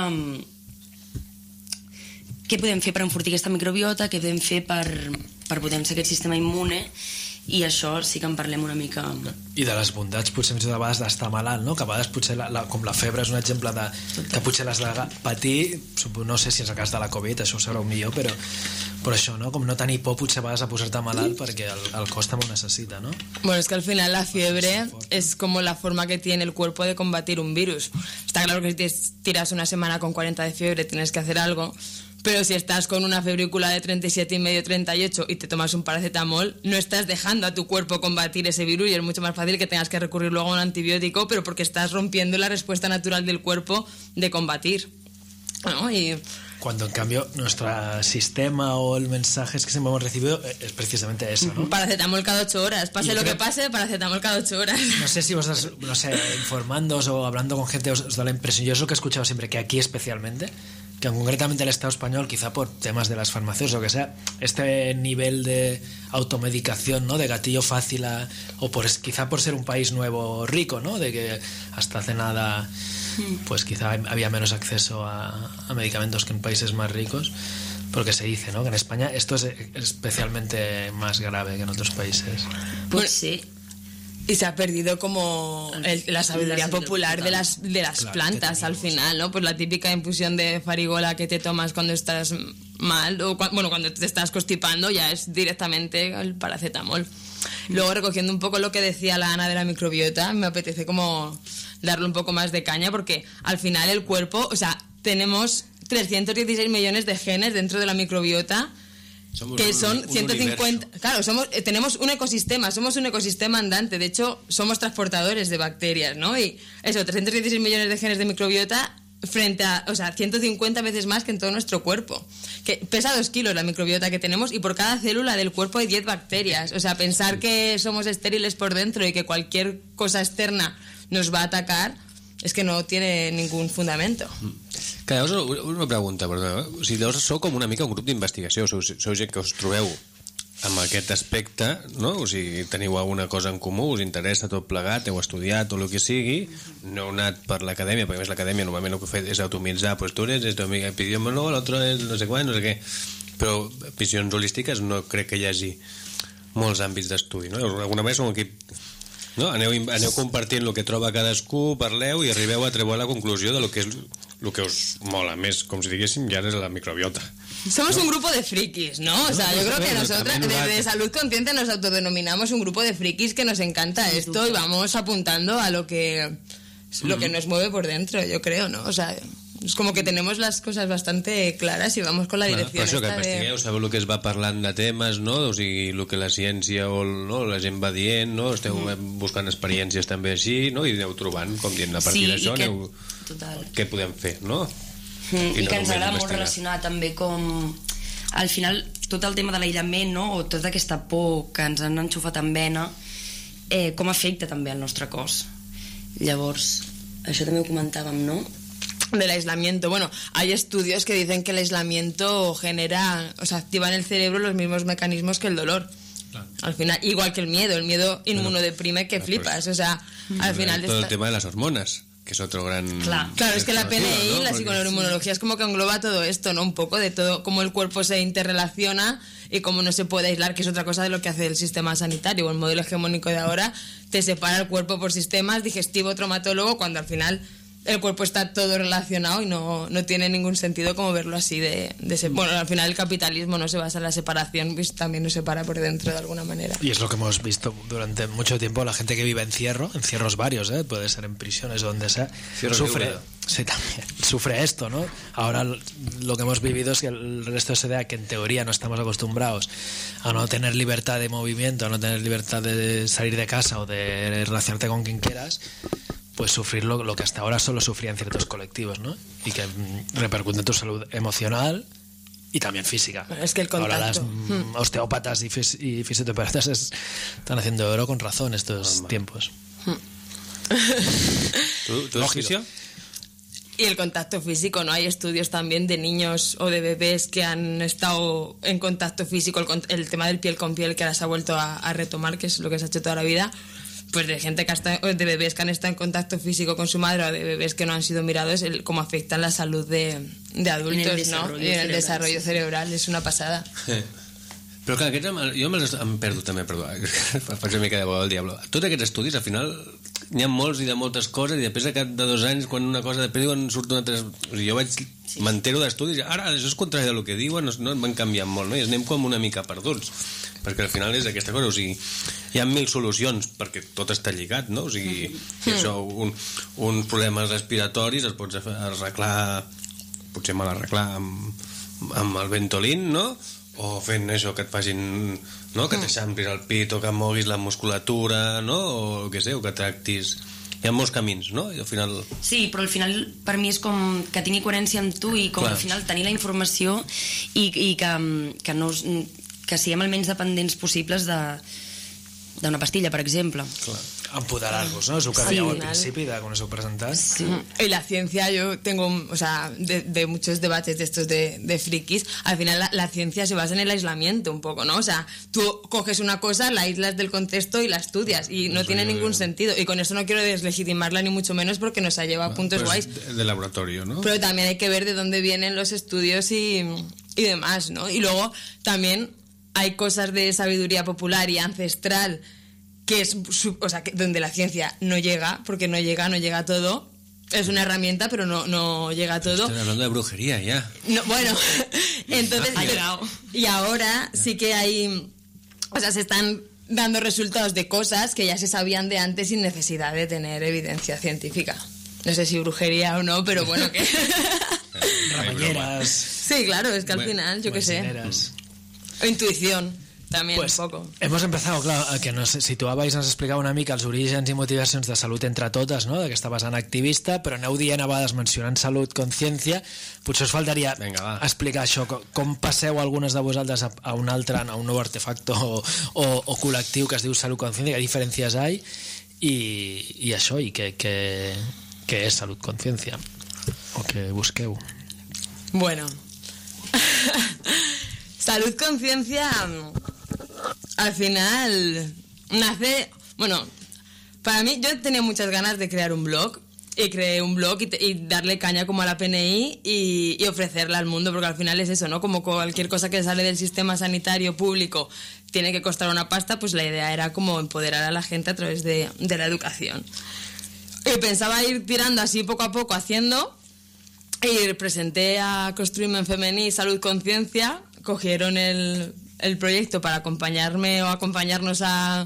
què podem fer per enfortir aquesta microbiota, què podem fer per potenciar aquest sistema immune, i això sí que en parlem una mica. I de les bondats potser de vegades d'estar malalt, no? Que a vegades potser com la febre és un exemple que potser l'has de patir, no sé si és el cas de la Covid, això ho sabreu millor, però això, no? Com no tenir por potser a vegades a posar-te malalt perquè el cos també ho necessita, ¿no? Bueno, es que al final la fiebre es como la forma que tiene el cuerpo de combatir un virus. Está claro que si tiras una semana con 40 de fiebre tienes que hacer algo, pero si estás con una febrícula de 37,5, 38 y te tomas un paracetamol, no estás dejando a tu cuerpo combatir ese virus, y es mucho más fácil que tengas que recurrir luego a un antibiótico, pero porque estás rompiendo la respuesta natural del cuerpo de combatir, ¿no? Y cuando en cambio nuestro sistema o el mensaje que siempre hemos recibido es precisamente eso, ¿no? Paracetamol cada 8 horas, pase lo que pase, paracetamol cada 8 horas. No sé si vosotros, no sé, informándoos o hablando con gente os da la impresión, yo es lo que he escuchado siempre, que aquí especialmente, que concretamente el Estado español, quizá por temas de las farmacias o lo que sea, este nivel de automedicación, ¿no? De gatillo fácil quizá por ser un país nuevo rico, ¿no? De que hasta hace nada pues quizá había menos acceso a medicamentos que en países más ricos, porque se dice, ¿no? Que en España esto es especialmente más grave que en otros países. Pues sí. Y se ha perdido como la sabiduría popular de las plantas al final, ¿no? Pues la típica infusión de farigola que te tomas cuando estás mal, o cuando te estás constipando, ya es directamente el paracetamol. Luego, recogiendo un poco lo que decía la Ana de la microbiota, me apetece como darle un poco más de caña, porque al final el cuerpo, o sea, tenemos 316 millones de genes dentro de la microbiota, que son 150. Universo. Claro, tenemos un ecosistema, somos un ecosistema andante. De hecho, somos transportadores de bacterias, ¿no? Y eso, 316 millones de genes de microbiota frente a, 150 veces más que en todo nuestro cuerpo. Que pesa 2 kilos la microbiota que tenemos, y por cada célula del cuerpo hay 10 bacterias. O sea, pensar que somos estériles por dentro y que cualquier cosa externa nos va a atacar és que no tiene ningún fundamento. Que llavors, una pregunta, perdona. O sigui, llavors sou com una mica un grup d'investigació, sou gent que us trobeu amb aquest aspecte, no? O sigui, teniu alguna cosa en comú, us interessa tot plegat, heu estudiat o el que sigui, no heu anat per l'acadèmia, perquè a més l'acadèmia normalment el que fa és atomitzar, pues tu eres epidemiòleg, l'altre és no sé quan, no sé què, però visions holístiques no crec que hi hagi molts àmbits d'estudi, no? D'alguna manera som un equip, no? Aneu compartint el que troba cadascú, parleu i arribeu a treure la conclusió de lo que és el que us mola més, com si diguéssim, ja és la microbiota. Somos un grupo de frikis, ¿no? O sea, yo creo que nosotros de Salud Consciente nos autodenominamos un grupo de frikis que nos encanta esto y vamos apuntando a lo que nos mueve por dentro, yo creo, ¿no? O sea, és com que tenemos las cosas bastante claras y vamos con la dirección. Per això que investigueu, sabeu el que es va parlant de temes, no? O sigui, el que la ciència o no, la gent va dient, no? Esteu buscant experiències també així, no? I aneu trobant, com dient, a partir d'això aneu... Què podem fer, no? I que ens agrada molt relacionar també com... Al final, tot el tema de l'aïllament, no? O tota aquesta por que ens han enxufat en vena, com afecta també al nostre cos. Llavors, això també ho comentàvem, no? Del aislamiento. Bueno, hay estudios que dicen que el aislamiento genera, o sea, activa en el cerebro los mismos mecanismos que el dolor. Claro. Al final, igual que el miedo inmunodeprime que flipas, o sea, al final... Todo el tema de las hormonas, que es otro gran... Claro, es que la PNI, ¿no? La psiconeuroinmunología es como que engloba todo esto, ¿no? Un poco de todo, cómo el cuerpo se interrelaciona y cómo no se puede aislar, que es otra cosa de lo que hace el sistema sanitario, o el modelo hegemónico de ahora, te separa el cuerpo por sistemas, digestivo, traumatólogo, cuando al final... el cuerpo está todo relacionado y no tiene ningún sentido como verlo así bueno, al final el capitalismo no se basa en la separación, pues también nos separa por dentro de alguna manera. Y es lo que hemos visto durante mucho tiempo, la gente que vive encierros varios, puede ser en prisiones o donde sea, sufre esto, ¿no? Ahora lo que hemos vivido es que el resto se da que en teoría no estamos acostumbrados a no tener libertad de movimiento, a no tener libertad de salir de casa o de relacionarte con quien quieras, pues sufrir lo que hasta ahora solo sufrían ciertos colectivos, ¿no? Y que repercute en tu salud emocional y también física. Bueno, es que el contacto... Ahora las osteópatas y fisioterapeutas están haciendo oro con razón estos tiempos. ¿Tú oficio? Y el contacto físico, ¿no? Hay estudios también de niños o de bebés que han estado en contacto físico, el tema del piel con piel que ahora se ha vuelto a retomar, que es lo que se ha hecho toda la vida, pues de gente que de bebés que han estado en contacto físico con su madre o de bebés que no han sido mirados, cómo afectan la salud de adultos, ¿no? Y en el desarrollo cerebral, és una passada. Però clar, jo em perdo també, perdó, faig una mica de bo del diablo. Tots aquests estudis, al final, n'hi ha molts i de moltes coses, i després de 2 anys, quan una cosa, després diuen, surt una altra... O sigui, jo m'entero d'estudis, ara això és contrari del que diuen, no van canviant molt, no? I anem com una mica perduts, perquè al final és aquesta cosa, o sigui, hi ha 1000 solucions, perquè tot està lligat, no? O sigui, si això, uns problemes respiratoris els pots arreglar, potser mal arreglar amb el Ventolin, no? O fent això que et facin, no? Que t'eixamplis el pit o que moguis la musculatura, no? O què sé, o que tractis... Hi ha molts camins, no? I al final... Sí, però al final per mi és com que tingui coherència amb tu i com al final tenir la informació i que siguem el menys dependents possibles d'una pastilla, per exemple. Clar. Empoderar-vos, ¿no? És el que dèieu al principi de quan us heu presentat. Sí. Y la ciencia, yo tengo, o sea, de muchos debates de estos de frikis, al final la ciencia se basa en el aislamiento un poco, ¿no? O sea, tú coges una cosa, la aíslas del contexto y la estudias y no tiene ningún sentido. Y con eso no quiero deslegitimarla ni mucho menos porque nos ha llevado a puntos guays. De laboratorio, ¿no? Pero también hay que ver de dónde vienen los estudios y demás, ¿no? Y luego también hay cosas de sabiduría popular y ancestral que es, o sea, donde la ciencia no llega, porque no llega todo. Es una herramienta, pero no llega a todo. Estoy hablando de brujería ya. No, bueno, entonces... y ahora sí que hay... O sea, se están dando resultados de cosas que ya se sabían de antes sin necesidad de tener evidencia científica. No sé si brujería o no, pero bueno, que... Ramalleras. Sí, claro, es que al final, yo qué sé. Benzineras. O intuición, también Pues un poco. hemos empezado, clar, que nos situabais, ens explicava una mica els orígens i motivacions de Salut entre totes, no? d'aquesta vessant activista, però aneu dient a vegades mencionant Salut Consciència. Potser us faltaria explicar això, com passeu algunes de vosaltres a un altre, a un nou artefacto o col·lectiu que es diu Salut Consciència, què diferències hi ha i això, i què és Salut Consciència o què busqueu. Bueno, Salud Conciencia al final nace, bueno, para mí yo tenía muchas ganas de crear un blog y creé un blog y darle caña como a la PNI y ofrecerla al mundo, porque al final es eso, ¿no? Como cualquier cosa que sale del sistema sanitario público tiene que costar una pasta, pues la idea era como empoderar a la gente a través de la educación. Y pensaba ir tirando así poco a poco haciendo. Y presenté a Construirme en Femení y Salud Conciencia, cogieron el proyecto para acompañarme o acompañarnos a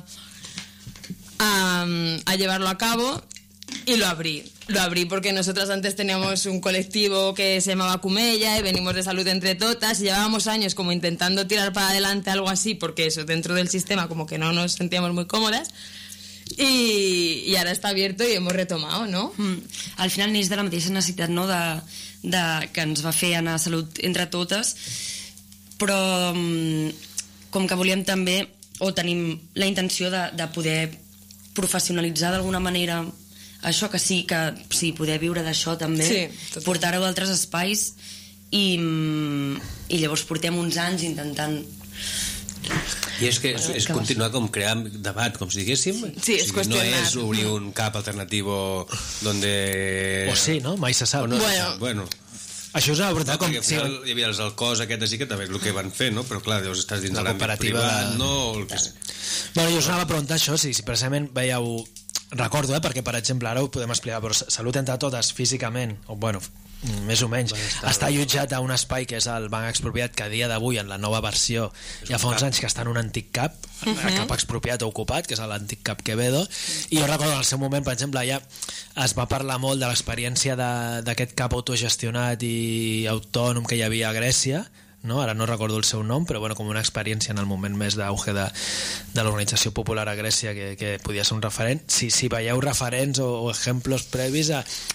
llevarlo a cabo y lo abrí. Lo abrí porque nosotras antes teníamos un colectivo que se llamaba Cumella y venimos de Salud entre Totas y llevábamos años como intentando tirar para adelante algo así porque eso, dentro del sistema como que no nos sentíamos muy cómodas. I ara està abierto i hemos retomado, no? Al final neix de la mateixa necessitat, no?, de que ens va fer anar a Salut entre totes, però com que volíem també, o tenim la intenció de poder professionalitzar d'alguna manera això, que sí, poder viure d'això també, sí, portar-ho a altres espais i llavors portem uns anys intentant. I és que és continuar com creant debat, com si diguéssim. Sí, és qüestionar. No és obrir un cap alternativo donde... O sí, no? Mai se sap. No, bueno. Això és una veritat com... Perquè al final hi havia els alcos aquests així que també és el que van fer, no? Però clar, deus estàs dins de l'àmbit privat, no? El que sé. Bueno, jo us anava a preguntar això, si precisament veieu... Recordo, perquè per exemple ara ho podem explicar, però Salut entre Totes físicament, o bueno, més o menys, està allotjat a un espai que és el Banc Expropiat, que a dia d'avui en la nova versió ja fa uns anys que està en un antic cap expropiat o ocupat, que és l'antic cap Quevedo, i jo recordo en el seu moment, per exemple, ja es va parlar molt de l'experiència d'aquest cap autogestionat i autònom que hi havia a Grècia, no? Ara no recordo el seu nom, però bueno, com una experiència en el moment més d'auge de l'organització popular a Grècia que podia ser un referent. Si veieu referents o exemples previs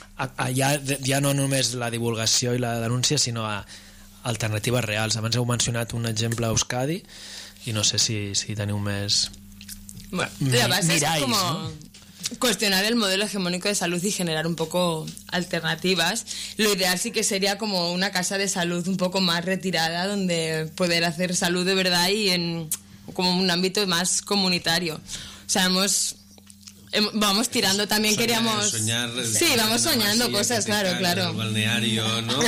ja no només la divulgació i la denúncia, sinó a alternatives reals. Abans heu mencionat un exemple a Euskadi i no sé si teniu més la base miralls, es como ¿no? Cuestionar el modelo hegemónico de salud y generar un poco alternativas. Lo ideal sí que sería como una casa de salud un poco más retirada, donde poder hacer salud de verdad y en como un ámbito más comunitario. O sea, vamos tirando también, queríamos... Sí, vamos soñando cosas, claro. El balneario, ¿no?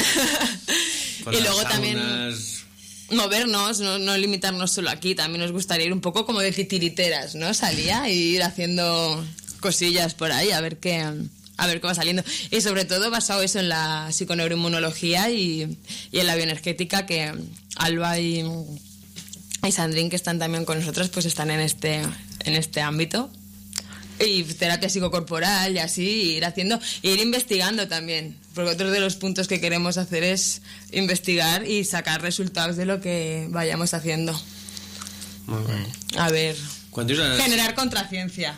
Y luego también... movernos, no limitarnos solo aquí. También nos gustaría ir un poco como de titiriteras, ¿no? Salía y ir haciendo cosillas por ahí a ver qué va saliendo. Y sobre todo basado eso en la psiconeuroinmunología y en la bioenergética, que Alba y Sandrine, que están también con nosotros, pues están en este ámbito. Y terapia psicocorporal y así, ir haciendo, e ir investigando también, porque otro de los puntos que queremos hacer es investigar y sacar resultados de lo que vayamos haciendo. Muy bien. A ver, generar contraciencia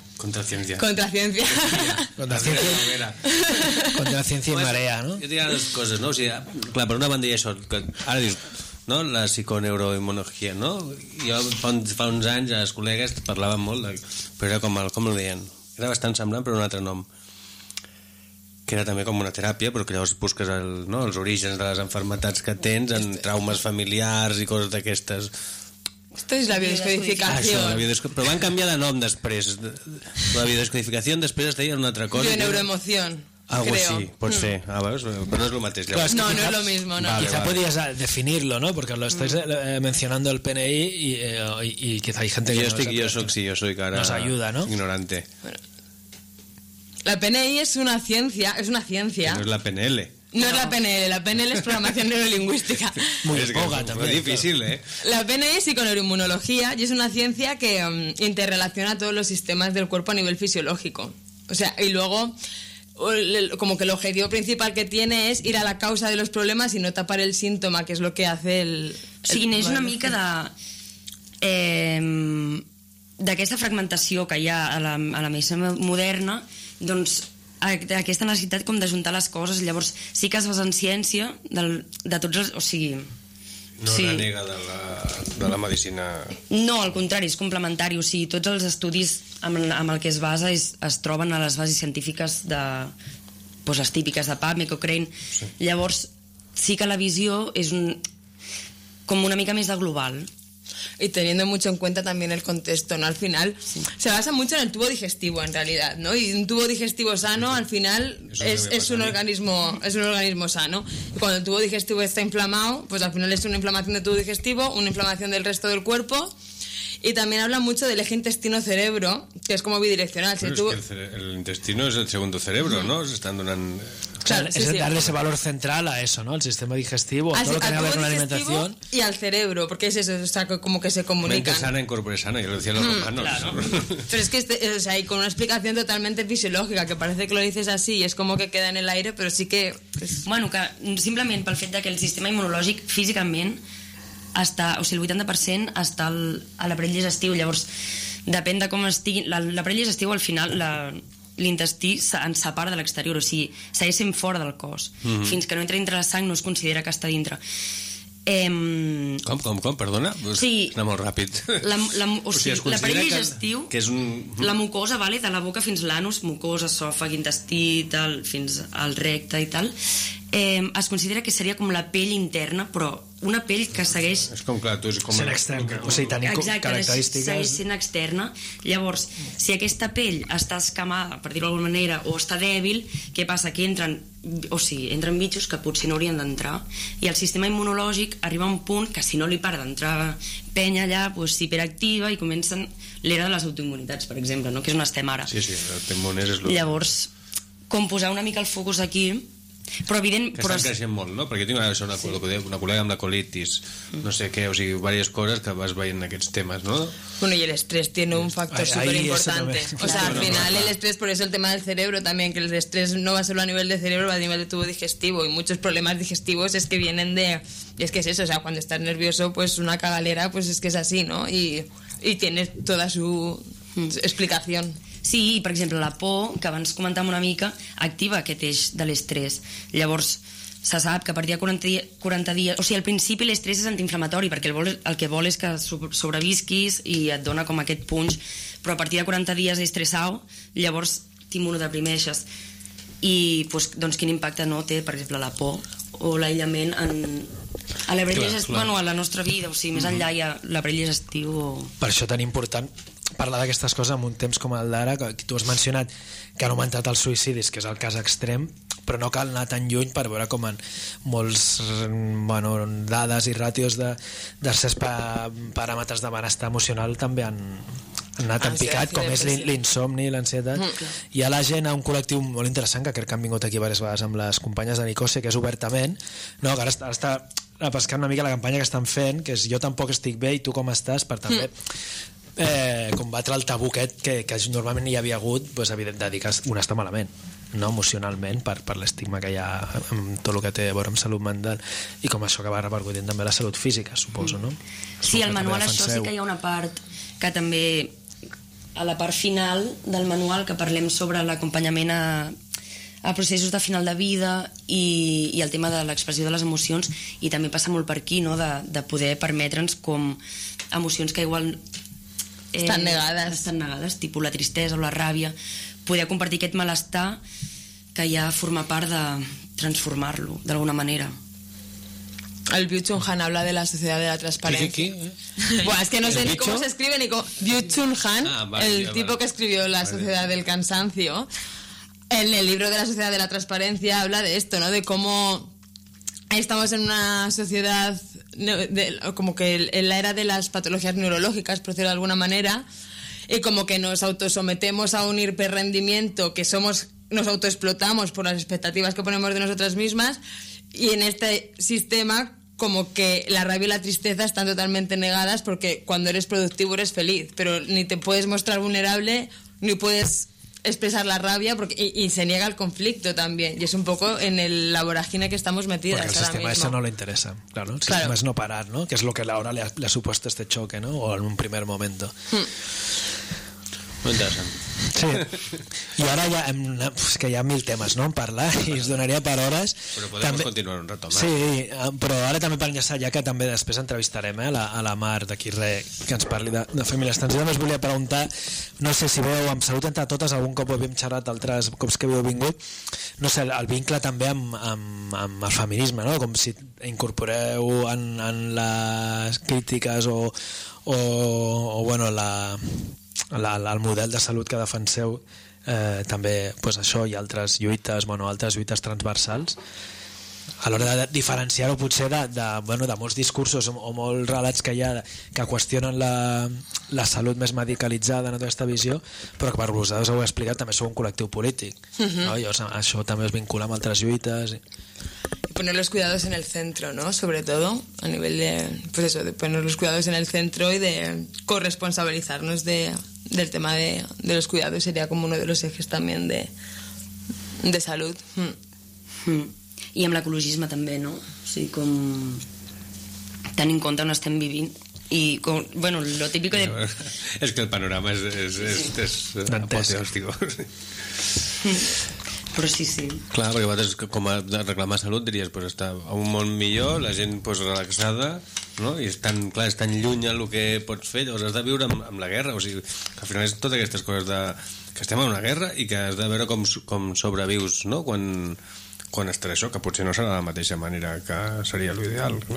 i marea, no? Jo diria dues coses, no? O sigui, clar, per una banda hi ha això, que ara dius, no? La psiconeuroinmunologia, no? Jo fa uns anys a les col·legues parlàvem molt, però era com ho deien? Era bastant semblant, però un altre nom. Que era també com una teràpia, però que llavors busques els orígens de les enfermetats que tens en traumes familiars i coses d'aquestes. Esto es la biodescodificación. Però van canviar de nom després. La biodescodificació després es deia una altra cosa. Bioneuroemoción. Creo. Sí, pot ser. Veus? Però no és el mateix. No es lo mismo, no. Quizá podías definirlo, ¿no? Porque lo estáis mencionando el PNI y quizá hay gente que yo soy cara nos ayuda, ¿no? Ignorante. Bueno. La PNI es una ciencia. No es la PNL. No es la PNL, la PNL es programación neurolingüística. Muy poca también. Es difícil, ¿eh? La PNI es psiconeuroinmunología y es una ciencia que interrelaciona todos los sistemas del cuerpo a nivel fisiológico. O sea, y luego como que el objetivo principal que tiene es ir a la causa de los problemas y no tapar el síntoma, que és el que hace el... Sí, n'és una mica d'aquesta fragmentació que hi ha a la medicina moderna, doncs aquesta necessitat com d'ajuntar les coses. Llavors sí que es basa en ciència de tots els... O sigui... No renega de la medicina... No, al contrari, és complementari. O sigui, tots els estudis amb el que es basa es troben a les bases científiques les típiques de PubMed, Cochrane. Sí. Llavors sí que la visió és com una mica més de global. Y teniendo mucho en cuenta también el contexto, ¿no? Al final se basa mucho en el tubo digestivo, en realidad, ¿no? Y un tubo digestivo sano, al final, es un organismo sano. Y cuando el tubo digestivo está inflamado, pues al final es una inflamación del tubo digestivo, una inflamación del resto del cuerpo. Y también habla mucho del eje intestino-cerebro, que es como bidireccional. Pero es que el intestino es el segundo cerebro, ¿no? Se están donando... Claro, es darle ese valor central a eso, ¿no? El sistema digestivo, todo lo que tenga que ver con la alimentación. Y al cerebro, porque es eso, o sea, como que se comunican. Mente sana, incorpore sana, ya lo decían los romanos. Claro. Pero es que, o sea, y con una explicación totalmente fisiológica, que parece que lo dices así y es como que queda en el aire, pero sí que... Bueno, que simplement pel fet que el sistema immunològic físicament està, o sigui, el 80% està a l'aparell digestiu. Llavors, depèn de com estigui... L'aparell digestiu, al final, l'intestí ens separa de l'exterior, o sigui, segueix sent fora del cos. Fins que no entra dintre la sang no es considera que està dintre. Com? Perdona? Sí. Anar molt ràpid. O sigui, l'aparell digestiu, que és la mucosa, vale, de la boca fins l'anus, mucosa, esòfag, intestí, tal, fins al recte i tal, es considera que seria com la pell interna, però una pell que segueix... És com, clar, tu és com... Sent externa, o sigui, tenir característiques... Segueix sent externa. Llavors, si aquesta pell està escamada, per dir-ho d'alguna manera, o està dèbil, què passa? Que entren bitxos que potser no haurien d'entrar, i el sistema immunològic arriba a un punt que si no li para d'entrar penya allà, doncs s'hiperactiva i comencen l'era de les autoimmunitats, per exemple, no? Que és on estem ara. Sí, l'autoimmunes és... Llavors, com posar una mica el focus aquí... Però evident, que estan creixent molt, no? Perquè tinc una col·lega amb la colitis, no sé què, o sigui, diverses coses que vas veient aquests temas, ¿no? Bueno, y el estrés tiene un factor súper importante. O sea, al final el estrés, por eso el tema del cerebro también, que el estrés no va solo a nivel de cerebro, va a nivel de tubo digestivo, y muchos problemas digestivos es que vienen de... Y es que es eso, o sea, cuando estás nervioso, pues una cagalera, pues es que es así, ¿no? Y tiene toda su explicación. Sí, per exemple, la por, que abans comentàvem una mica, activa aquest eix de l'estrès. Llavors, se sap que a partir de 40 dies... O sigui, al principi l'estrès és antiinflamatori, perquè el que vol és que sobrevisquis i et dona com aquest punx, però a partir de 40 dies estressau, llavors t'immunodeprimeixes. I doncs quin impacte no té, per exemple, la por o l'aïllament a l'aparell digestiu, bueno, a la nostra vida, o sigui, més enllà hi ha l'aparell digestiu. Per això tan important parlar d'aquestes coses en un temps com el d'ara, que tu has mencionat que han augmentat els suïcidis, que és el cas extrem, però no cal anar tan lluny per veure com en molts dades i ràtios de certs paràmetres de benestar emocional també han anat en picat, com és l'insomni, l'ansietat. Hi ha la gent, un col·lectiu molt interessant, que crec que han vingut aquí diverses vegades amb les companyes de Nicòsia, que és Obertament, que ara està pescant una mica la campanya que estan fent, que és Jo tampoc estic bé i tu com estàs, per també combatre el tabú aquest que normalment hi havia hagut, doncs, evident, de dir que un està malament, no, emocionalment, per l'estigma que hi ha amb tot el que té a veure amb salut mental, i com això que va repercutint també la salut física, suposo, no? Sí, al manual això sí que hi ha una part que també, a la part final del manual, que parlem sobre l'acompanyament a processos de final de vida i el tema de l'expressió de les emocions, i també passa molt per aquí, no?, de poder permetre'ns com emocions que igual estan negades, tipus la tristesa o la ràbia, poder compartir aquest malestar que ja forma part de transformar-lo d'alguna manera. El Byung-Chul Han habla de la sociedad de la transparencia. ¿Qué? Bueno, es que no sé ni cómo se escribe ni cómo... Byung-Chul Han, el tipo que escribió La sociedad del cansancio, en el libro de la sociedad de la transparencia habla de esto, ¿no? De cómo estamos en una sociedad como que en la era de las patologías neurológicas, por decirlo de alguna manera, y como que nos autosometemos a un hiperrendimiento, que nos autoexplotamos por las expectativas que ponemos de nosotras mismas, y en este sistema como que la rabia y la tristeza están totalmente negadas, porque cuando eres productivo eres feliz, pero ni te puedes mostrar vulnerable ni puedes expresar la rabia y se niega al conflicto también. Y es un poco en la vorágine que estamos metidas. Porque al sistema eso no le interesa. Claro, el sistema es no parar, ¿no? Que es lo que ahora le ha supuesto este choque, ¿no? O en un primer momento. Molt interessant. Sí. I ara ja és que hi ha 1000 temes, no?, en parlar, i es donaria per hores. Però podem continuar un rato més. Sí, però ara també per enllaçar, ja que també després entrevistarem a la Mar d'aquí que ens parli de famílies trans. I també us volia preguntar, no sé si veu amb Salut entre totes, algun cop ho havíem xerrat altres cops que havíeu vingut, no sé, el vincle també amb el feminisme, no?, com si incorporeu en les crítiques o bueno, el model de salut que defenseu, també pues això i altres lluites transversals, a l'hora de diferenciar-ho potser de molts discursos o molts relats que hi ha que qüestionen la salut més medicalitzada en aquesta visió, però que per vosaltres ho heu explicat, també sou un col·lectiu polític, no? Llavors, això també es vincula amb altres lluites y poner los cuidados en el centro, ¿no? Sobre todo a nivel de, pues eso, de poner los cuidados en el centro y de corresponsabilizarnos del tema de los cuidados sería como uno de los ejes también de salud. I amb l'ecologisme també, no? O sigui, com tenint en compte on estem vivint i com, bueno, lo típico de... És que el panorama és apoteòstico. Però sí. Clar, perquè vosaltres, com a reclamar salut, diries, pues, està a un món millor, la gent pues, relaxada, no? I és tan lluny el que pots fer, llavors has de viure amb la guerra, o sigui, que al final és totes aquestes coses que estem en una guerra i que has de veure com sobrevius, no? Quan estarà això, que potser no serà de la mateixa manera que seria l'ideal, clar.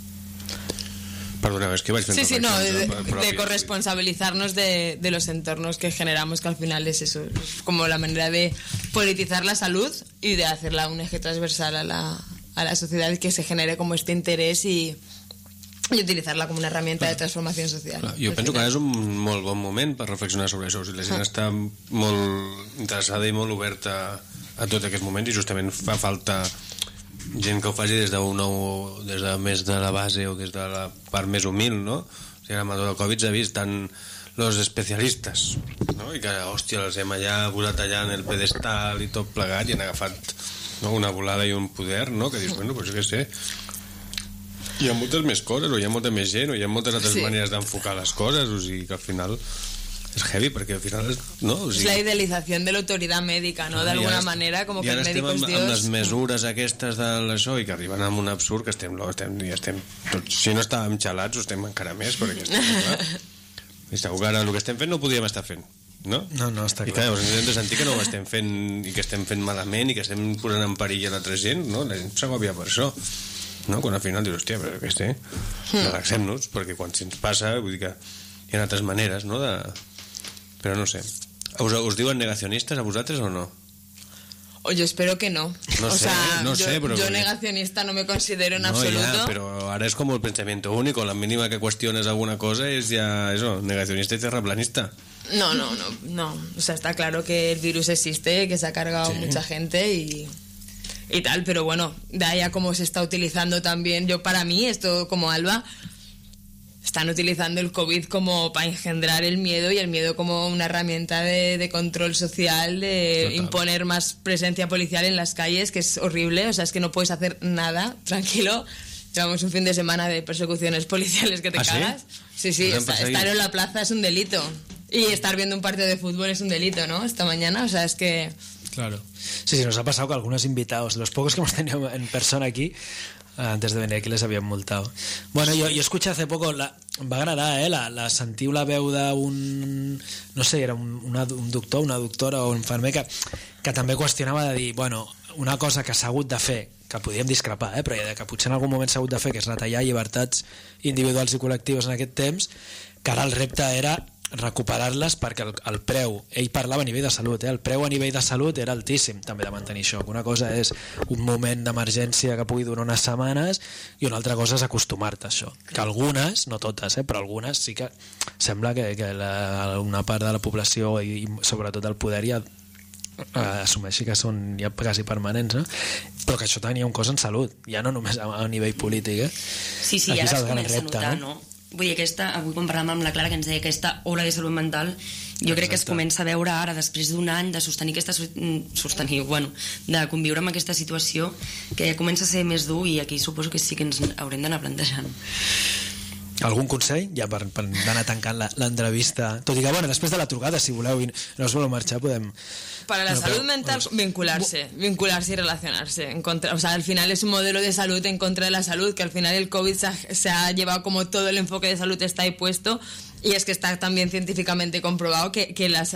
Perdona, es que vais sí, no, de corresponsabilizarnos de los entornos que generamos, que al final es eso, es como la manera de politizar la salud y de hacerla un eje transversal a la sociedad, que se genere como este interés y utilizarla como una herramienta de transformación social. Clar, jo penso que és un molt bon moment per reflexionar sobre això. O sigui, la gent està molt interessada i molt oberta a tots aquests moments i justament fa falta gent que ho faci des de més de la base o des de la part més humil, no? O sigui, amb el Covid s'ha vist tant los especialistes, no? I que, hòstia, els hem allà posat allà en el pedestal i tot plegat i han agafat, no? Una volada i un poder, no? Que dius, bueno, pues jo què sé, hi ha moltes més coses, o hi ha molta més gent, o hi ha moltes altres maneres d'enfocar les coses, o sigui que al final és heavy, perquè al final no? O sigui, és la idealitzación de la autoridad médica, ¿no? De alguna manera, com que el médico és Dios. Amb les mesures aquestes d'això i que arriben a un absurd que estem tots, si no estàvem xalats ho estem encara més, perquè i segur que ara el que estem fent no ho podíem estar fent, no? No, està clar. I clar, llavors hem de sentir que no ho estem fent i que estem fent malament i que estem posant en perill a l'altra gent, no? La gent s'agobia per això, no? Quan al final dius, hòstia, però què sé, relaxem-nos, perquè quan se'ns passa, vull dir que hi ha altres maneres, no? Però no sé. ¿Us diuen negacionistes a vosaltres o no? Yo espero que no. No sé, pero yo negacionista no me considero en absoluto. Ya, pero ahora es como el pensamiento único. La mínima que cuestiones alguna cosa es ya eso, negacionista y terraplanista. No. O sea, está claro que el virus existe, que se ha cargado mucha gente y tal, pero bueno, de ahí a cómo se está utilizando también. Para mí, esto como Alba, están utilizando el COVID como para engendrar el miedo y el miedo como una herramienta de control social, de Total. Imponer más presencia policial en las calles, que es horrible. O sea, es que no puedes hacer nada, tranquilo. Llevamos un fin de semana de persecuciones policiales que te cagas. Sí, estar en la plaza es un delito. Y estar viendo un partido de fútbol es un delito, ¿no? Esta mañana, o sea, es que... Claro. Sí, nos ha pasado que algunos invitados, los pocos que hemos tenido en persona aquí, antes de venir aquí les habían multado. Bueno, yo escuché hace poco, em va agradar, sentiu la veu d'un, no sé, era un doctor, una doctora o un infermer que també qüestionava de dir, bueno, una cosa que s'ha hagut de fer, que podíem discrepar, però que potser en algun moment s'ha hagut de fer, que és retallar llibertats individuals i col·lectives en aquest temps, que ara el repte era recuperar-les perquè el preu, ell parlava a nivell de salut, el preu a nivell de salut era altíssim també de mantenir això, una cosa és un moment d'emergència que pugui durar unes setmanes i una altra cosa és acostumar-te a això, que algunes, no totes, però algunes sí que sembla que una part de la població i sobretot el poder ja assumeixi que són ja quasi permanents, no? Però que això tenia un cos en salut, ja no només a nivell polític, Sí, ara es comença a notar, no? vull dir, avui quan parlàvem amb la Clara que ens deia aquesta ola de salut mental, jo crec que es comença a veure ara, després d'un any de sostenir de conviure amb aquesta situació, que ja comença a ser més dur, i aquí suposo que sí que ens haurem d'anar plantejant. Algun consell, ja per anar tancant l'entrevista? Tot i que, bueno, després de la trucada, si voleu i no us voleu marxar, podem... Para la salud mental, vincularse y relacionarse. O sea, al final es un modelo de salud en contra de la salud, que al final el COVID se ha llevado como todo el enfoque de salud está ahí puesto, y es que está también científicamente comprobado que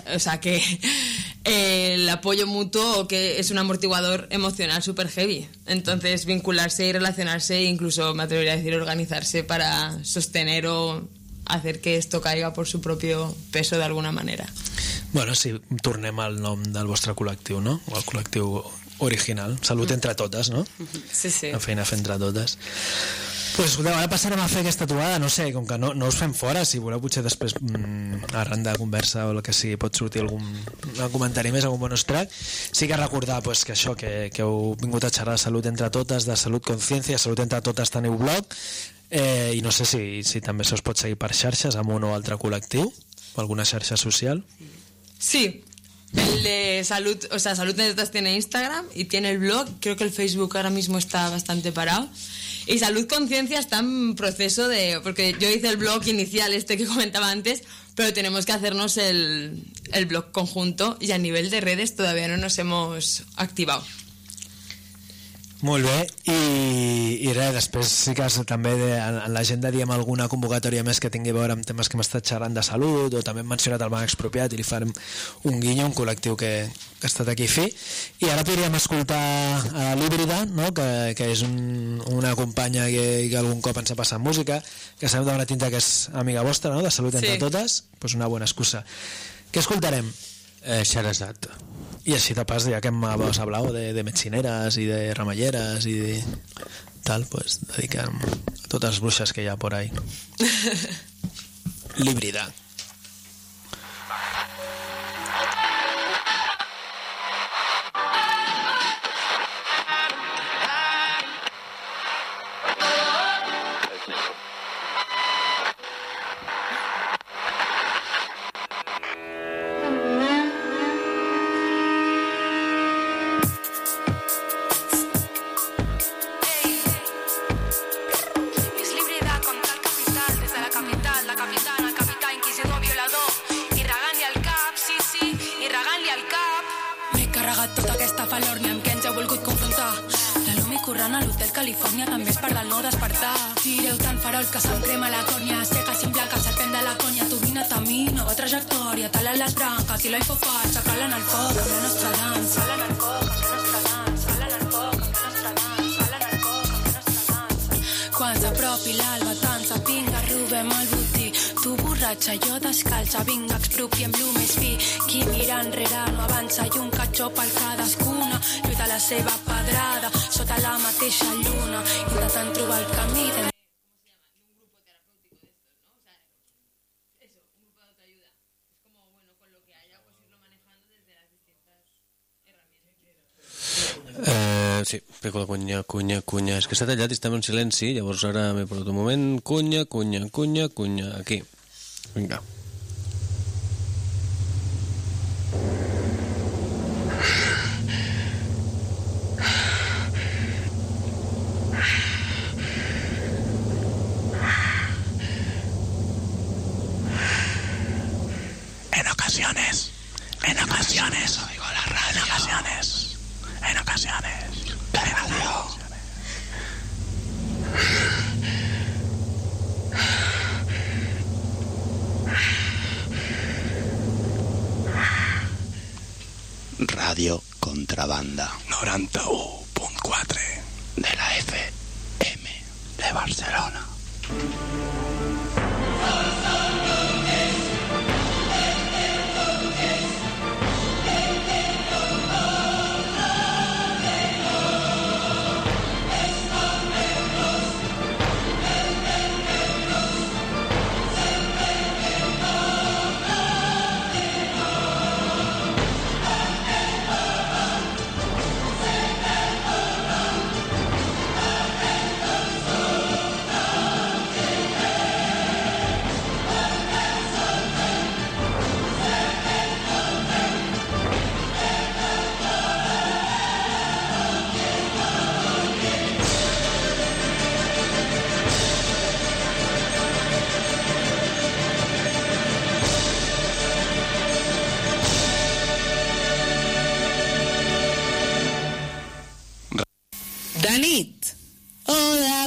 el apoyo mutuo que es un amortiguador emocional súper heavy. Entonces, vincularse y relacionarse, incluso me atrevería a decir organizarse para sostener o hacer que esto caiga por su propio peso de alguna manera. Bueno, sí, tornem al nom del vostre col·lectiu, no? O el col·lectiu original. Salut entre totes, no? Sí, sí. La feina fer entre totes. Pues, escolteu, ara passarem a fer aquesta trobada, no sé, com que no us fem fora, si voleu potser després arran de conversa o el que sigui pot sortir algun comentari més, algun bonus track. Sí que recordar pues, que això, que heu vingut a xerrar de salut entre totes, de salut consciència, salut entre totes teniu blog, i no sé si també se us pot seguir per xarxes amb un o altre col·lectiu o alguna xarxa social. Sí, el de salud, o sea, Salud entre todas tiene Instagram y tiene el blog. Creo que el Facebook ahora mismo está bastante parado. Y Salud Conciencia está en proceso de... Porque yo hice el blog inicial, que comentaba antes, pero tenemos que hacernos el blog conjunto, y a nivel de redes todavía no nos hemos activado. Molt bé, i res, després sí que també en l'agenda diem alguna convocatòria més que tingui a veure amb temes que hem estat xerrant de salut, o també hem mencionat el Banc Expropiat i li farem un guinyo, un col·lectiu que ha estat aquí fi. I ara podríem escoltar a l'Híbrida, no? que és una companya que algun cop ens ha passat música, que sabem de bona tinta que és amiga vostra, no? De Salut entre totes, pues una bona excusa. Què escoltarem? Xerazat. Y así de pas, ya que hemos hablado de mechineras y de ramalleras y de tal, pues dedican a todas las brujas que hay por ahí. L'Híbrida. Califòrnia també és part del nou despertar. Tireu tan farols que se'm crema la còrnia, seca, simplaca, serpent de la conya, tu vine a mi, nova trajectòria, talen les branques i l'aifo falsa, calen el foc amb la nostra dansa. Calen el foc amb la nostra dansa, calen el foc amb la nostra dansa, calen el foc amb la nostra dansa. Quan s'apropi l'alba dansa, vinga, robem el botí, tu borratxa, jo descalça, vinga, expropiem-lo més fi, qui mira enrere no avança i un catxó per cadascuna, lluita la seva pedrada, sota la mateixa lluna, intentant trobar el camí de... Sí, pico la cunya. És que s'ha tallat i estava en silenci, llavors ara m'he perdut un moment. Cunya, aquí. Vinga. En ocasiones, oigo la radio. En ocasiones, radio. Radio Contrabanda 91.4 de la FM de Barcelona.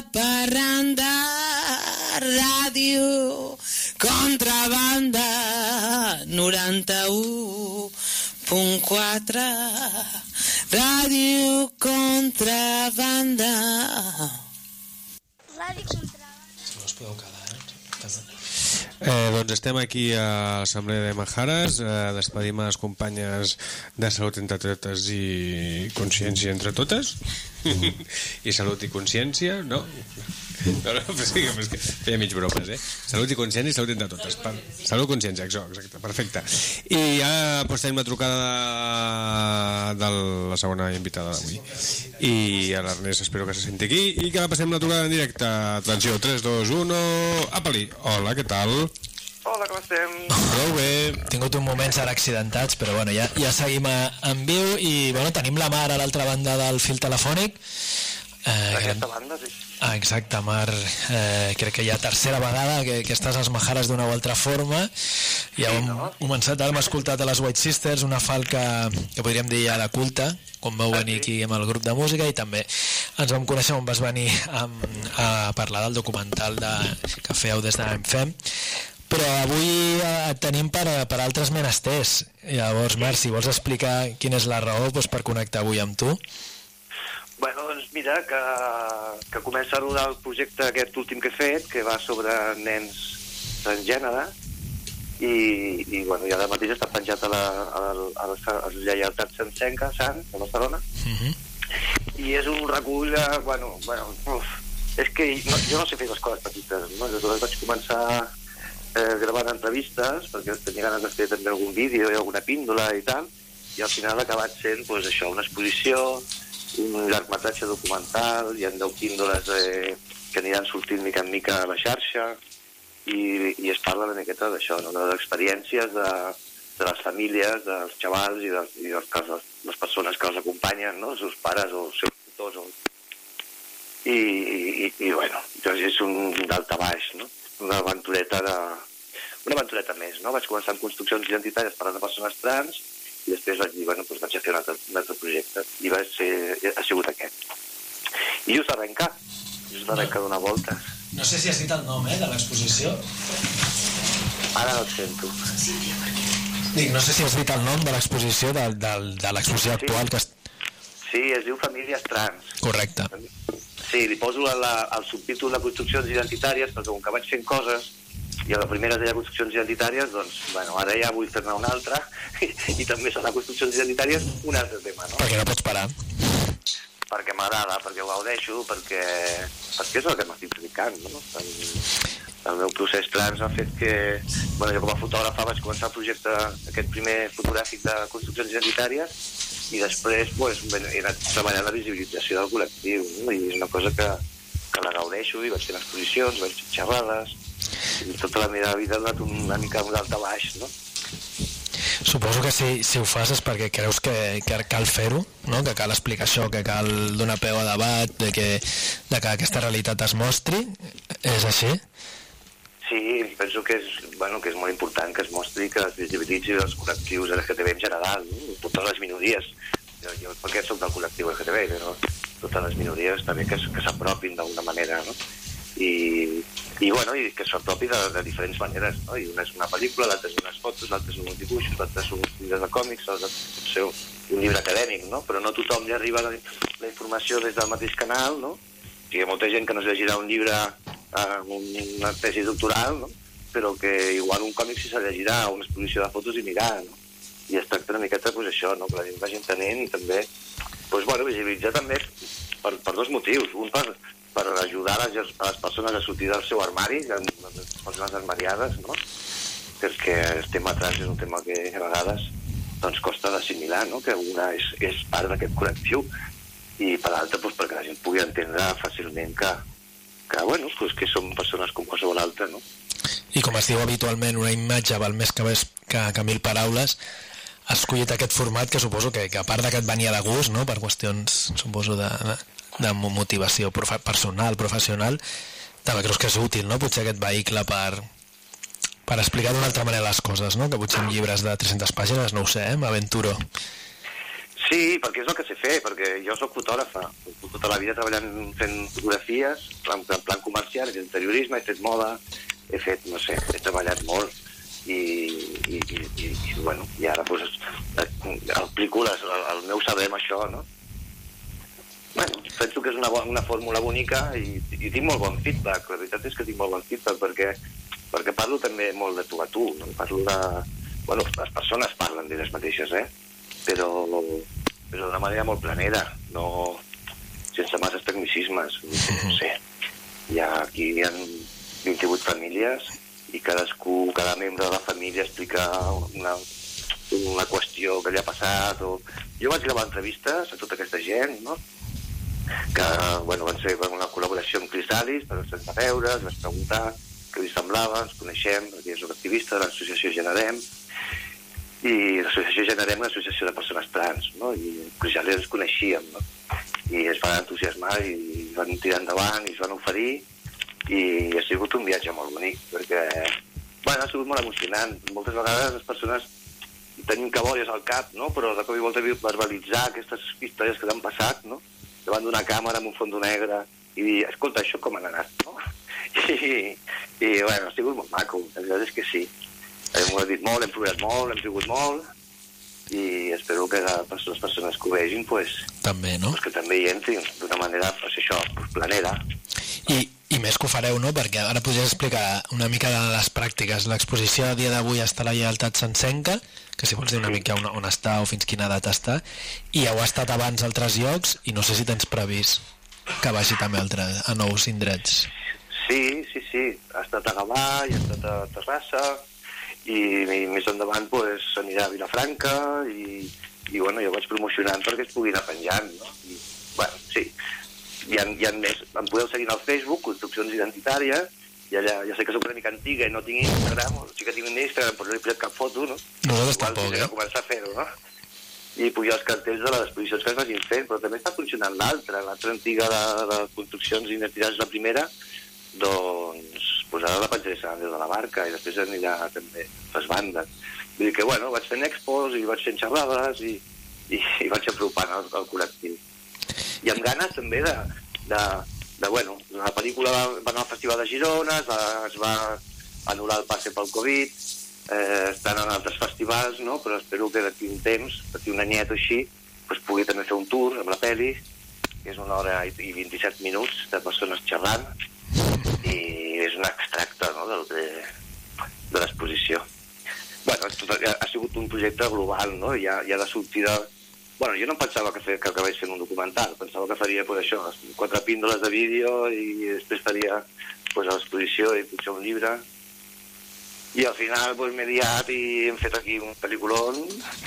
parranda, ràdio Contrabanda 91.4, ràdio Contrabanda. Ràdio Contrabanda. No us podeu quedar, doncs estem aquí a l'Assemblea de Majares. Despedim a les companyes de Salut entre totes i Consciència entre totes. I Salut i Consciència, no? Sí, que feia mig bromes, Salut i Consciència i Salut entre totes. Salut, Consciència, exacte, perfecte. I ja pues, tenim la trucada de la segona invitada d'avui. I a l'Ernest espero que se senti aquí i que la passem la trucada en directe. Atenció, 3, 2, 1... Apa-li. Hola, què tal? Hola, com estem? Prou bé. He tingut uns moments ara accidentats, però bueno, ja seguim en viu i bueno, tenim la Mar a l'altra banda del fil telefònic. Aquesta banda, sí. Exacte, Mar, crec que ja tercera vegada que estàs als Majares d'una o altra forma. Ja hem començat, ara hem escoltat a les White Sisters, una falca que podríem dir ja de culte, quan vau venir aquí amb el grup de música, i també ens vam conèixer on vas venir a parlar del documental que feu des d'Enfem. Però avui et tenim per altres menesters. Llavors, Mar, si vols explicar quina és la raó per connectar avui amb tu. Bueno, doncs mira, que comença a rodar el projecte aquest últim que he fet, que va sobre nens transgènere, i bueno, ja de mateix està penjat a la Lleialtat Sencenca, Sant, de Barcelona, i és un recull de, és que jo no sé fer les coses petites, no? Jo vaig començar gravant entrevistes, perquè tenia ganes de fer també algun vídeo i alguna píndola i tal, i al final ha acabat sent, doncs això, una exposició, un llargmetratge documental, hi ha 10 píndoles que aniran sortint mica en mica a la xarxa, i es parla una miqueta d'això, no? De les experiències de les famílies, dels xavals i les persones que els acompanyen, no? Els seus pares o els seus tutors. I bueno, doncs és un daltabaix, no? Una aventureta més, no? Vaig començar amb construccions identitàries parlant de persones trans, i després vaig dir, vaig a fer un altre projecte, i ha sigut aquest. I just arrencar d'una volta. No sé si has dit el nom, de l'exposició. Ara no el sento. Dic, no sé si has dit el nom de l'exposició, de l'exposició actual que... Sí, es diu Famílies Trans. Correcte. Sí, li poso el subtítol de construccions identitàries, perquè com que vaig fent coses, i a la primera es deia construccions identitàries, doncs, ara ja vull fer-ne una altra, i també serà construccions identitàries un altre tema, no? Perquè no pots parar. Perquè m'agrada, perquè ho gaudeixo, perquè és el que m'estic dedicant, no? El meu procés trans ha fet que... Bueno, jo com a fotògrafa vaig començar el projecte, aquest primer fotogràfic de construccions identitàries, i després he anat treballant la visibilització del col·lectiu, no? I és una cosa que la gaudeixo, i vaig fent exposicions, vaig fent xerrades, i tota la meva vida ha anat una mica un daltabaix, no? Suposo que si ho fas és perquè creus que cal fer-ho, no? Que cal explicar això, que cal donar peu a debat, de que aquesta realitat es mostri. És així? Sí, penso que és molt important que es mostri, que es visibilitzi els col·lectius LGTB en general, no? Totes les minories. Jo perquè soc del col·lectiu LGTB, però totes les minories també que s'apropin d'alguna manera, no? I que s'apropi de diferents maneres, no? I una és una pel·lícula, l'altra és unes fotos, l'altra és uns dibuixos, l'altra és uns llibres de còmics, l'altra pot ser un llibre acadèmic, no? Però no tothom li arriba la informació des del mateix canal, no? Hi ha molta gent que no es llegirà un llibre amb una tesi doctoral, no? Però que igual un còmic sí se llegirà, una exposició de fotos i mirar, no? I es tracta una miqueta això, no? Que la gent vagi entenent, i també visibilitzar també per dos motius. Un per ajudar a les persones a sortir del seu armari, les persones armariades, no? Perquè el tema trans és un tema que a vegades costa d'assimilar, no? Que una és part d'aquest col·lectiu, i per l'altra perquè la gent pugui entendre fàcilment que som persones com qualsevol altra, no? I com es diu habitualment, una imatge val més que 1000 paraules. Has escollit aquest format que suposo que a part que et venia de gust, no? Per qüestions, suposo, de motivació personal, professional, també creus que és útil, no? Potser aquest vehicle per explicar d'una altra manera les coses, no? Que potser en llibres de 300 pàgines, no ho sé, m'aventuro. Sí, perquè és el que sé fer, perquè jo soc fotògrafa, tota la vida treballant fent fotografies, en plan comercial, he fet interiorisme, he fet moda, he fet, no sé, he treballat molt i bueno, i ara doncs aplico el meu saber amb això, no? Bueno, penso que és una fórmula bonica i tinc molt bon feedback, la veritat és que tinc molt bon feedback perquè parlo també molt de tu a tu, no? Parlo de... Bueno, les persones parlen d'elles mateixes, però d'una manera molt planera, no sense masses tecnicismes, no sé. Aquí hi ha 28 famílies i cada membre de la família explica una qüestió que li ha passat. Jo vaig gravar entrevistes a tota aquesta gent, no? Que, bueno, van ser una col·laboració amb Crisalis, per sense veure, ens vaig preguntar què li semblava, ens coneixem, perquè és un activista de l'associació Generem, i l'associació Generem és una associació de persones trans, no? I Crisalis ens coneixíem, no? I es van entusiasmar i van tirar endavant i es van oferir i ha sigut un viatge molt bonic perquè, bueno, ha sigut molt emocionant. Moltes vegades les persones tenim cabòries al cap, no? Però de cop i volta verbalitzar aquestes històries que t'han passat, no? Davant d'una càmera amb un fons negre i dir, escolta, això com ha anat, no? I bueno, ha sigut molt maco, la veritat és que sí. Hem dit molt, hem plorat molt, hem rigut molt i espero que les persones que ho vegin també, no? Que també hi entrin d'una manera, planera. I més que ho fareu, no? Perquè ara podries explicar una mica de les pràctiques. L'exposició a dia d'avui està a la Lleialtat Sancenca, que si vols dir una mica on està o fins quina data està, i heu estat abans a altres llocs i no sé si tens previst que vagi també a nous indrets. Sí, ha estat a Gavà i ha estat a Terrassa i més endavant anirà a Vilafranca i bueno, jo vaig promocionant perquè es pugui anar penjant, no? I, bueno, sí, hi ha més, em podeu seguir al Facebook, Construccions Identitàries, i allà ja sé que soc una mica antiga i no tinc Instagram, o sí que tinc un Instagram però no he posat cap foto, no? Nosaltres tampoc, Igual començar a fer-ho, no? I pujar els cartells de les exposicions que es vagin fent, però també està funcionant l'altra antiga de Construccions Identitàries, la primera, doncs ara la penjaré des de la barca i després anirà també les bandes. Vull dir que, bueno, vaig fent expos i vaig fent xerrades i vaig apropant al col·lectiu. I amb ganes també bueno, la pel·lícula va anar al Festival de Girona, es va anul·lar el passe pel Covid, estan en altres festivals, no? Però espero que d'aquí un temps, d'aquí un anyet o així, pugui també fer un tour amb la pel·li, que és 1 hora i 27 minuts de persones xerrant, i és un extracte, no?, de l'exposició. Bueno, ha sigut un projecte global, no? Ja de sortida... Bueno, jo no em pensava que acabés fent un documental, pensava que faria això, 4 píndoles de vídeo i després faria l'exposició i potser un llibre. I al final m'he liat i hem fet aquí un pel·lículon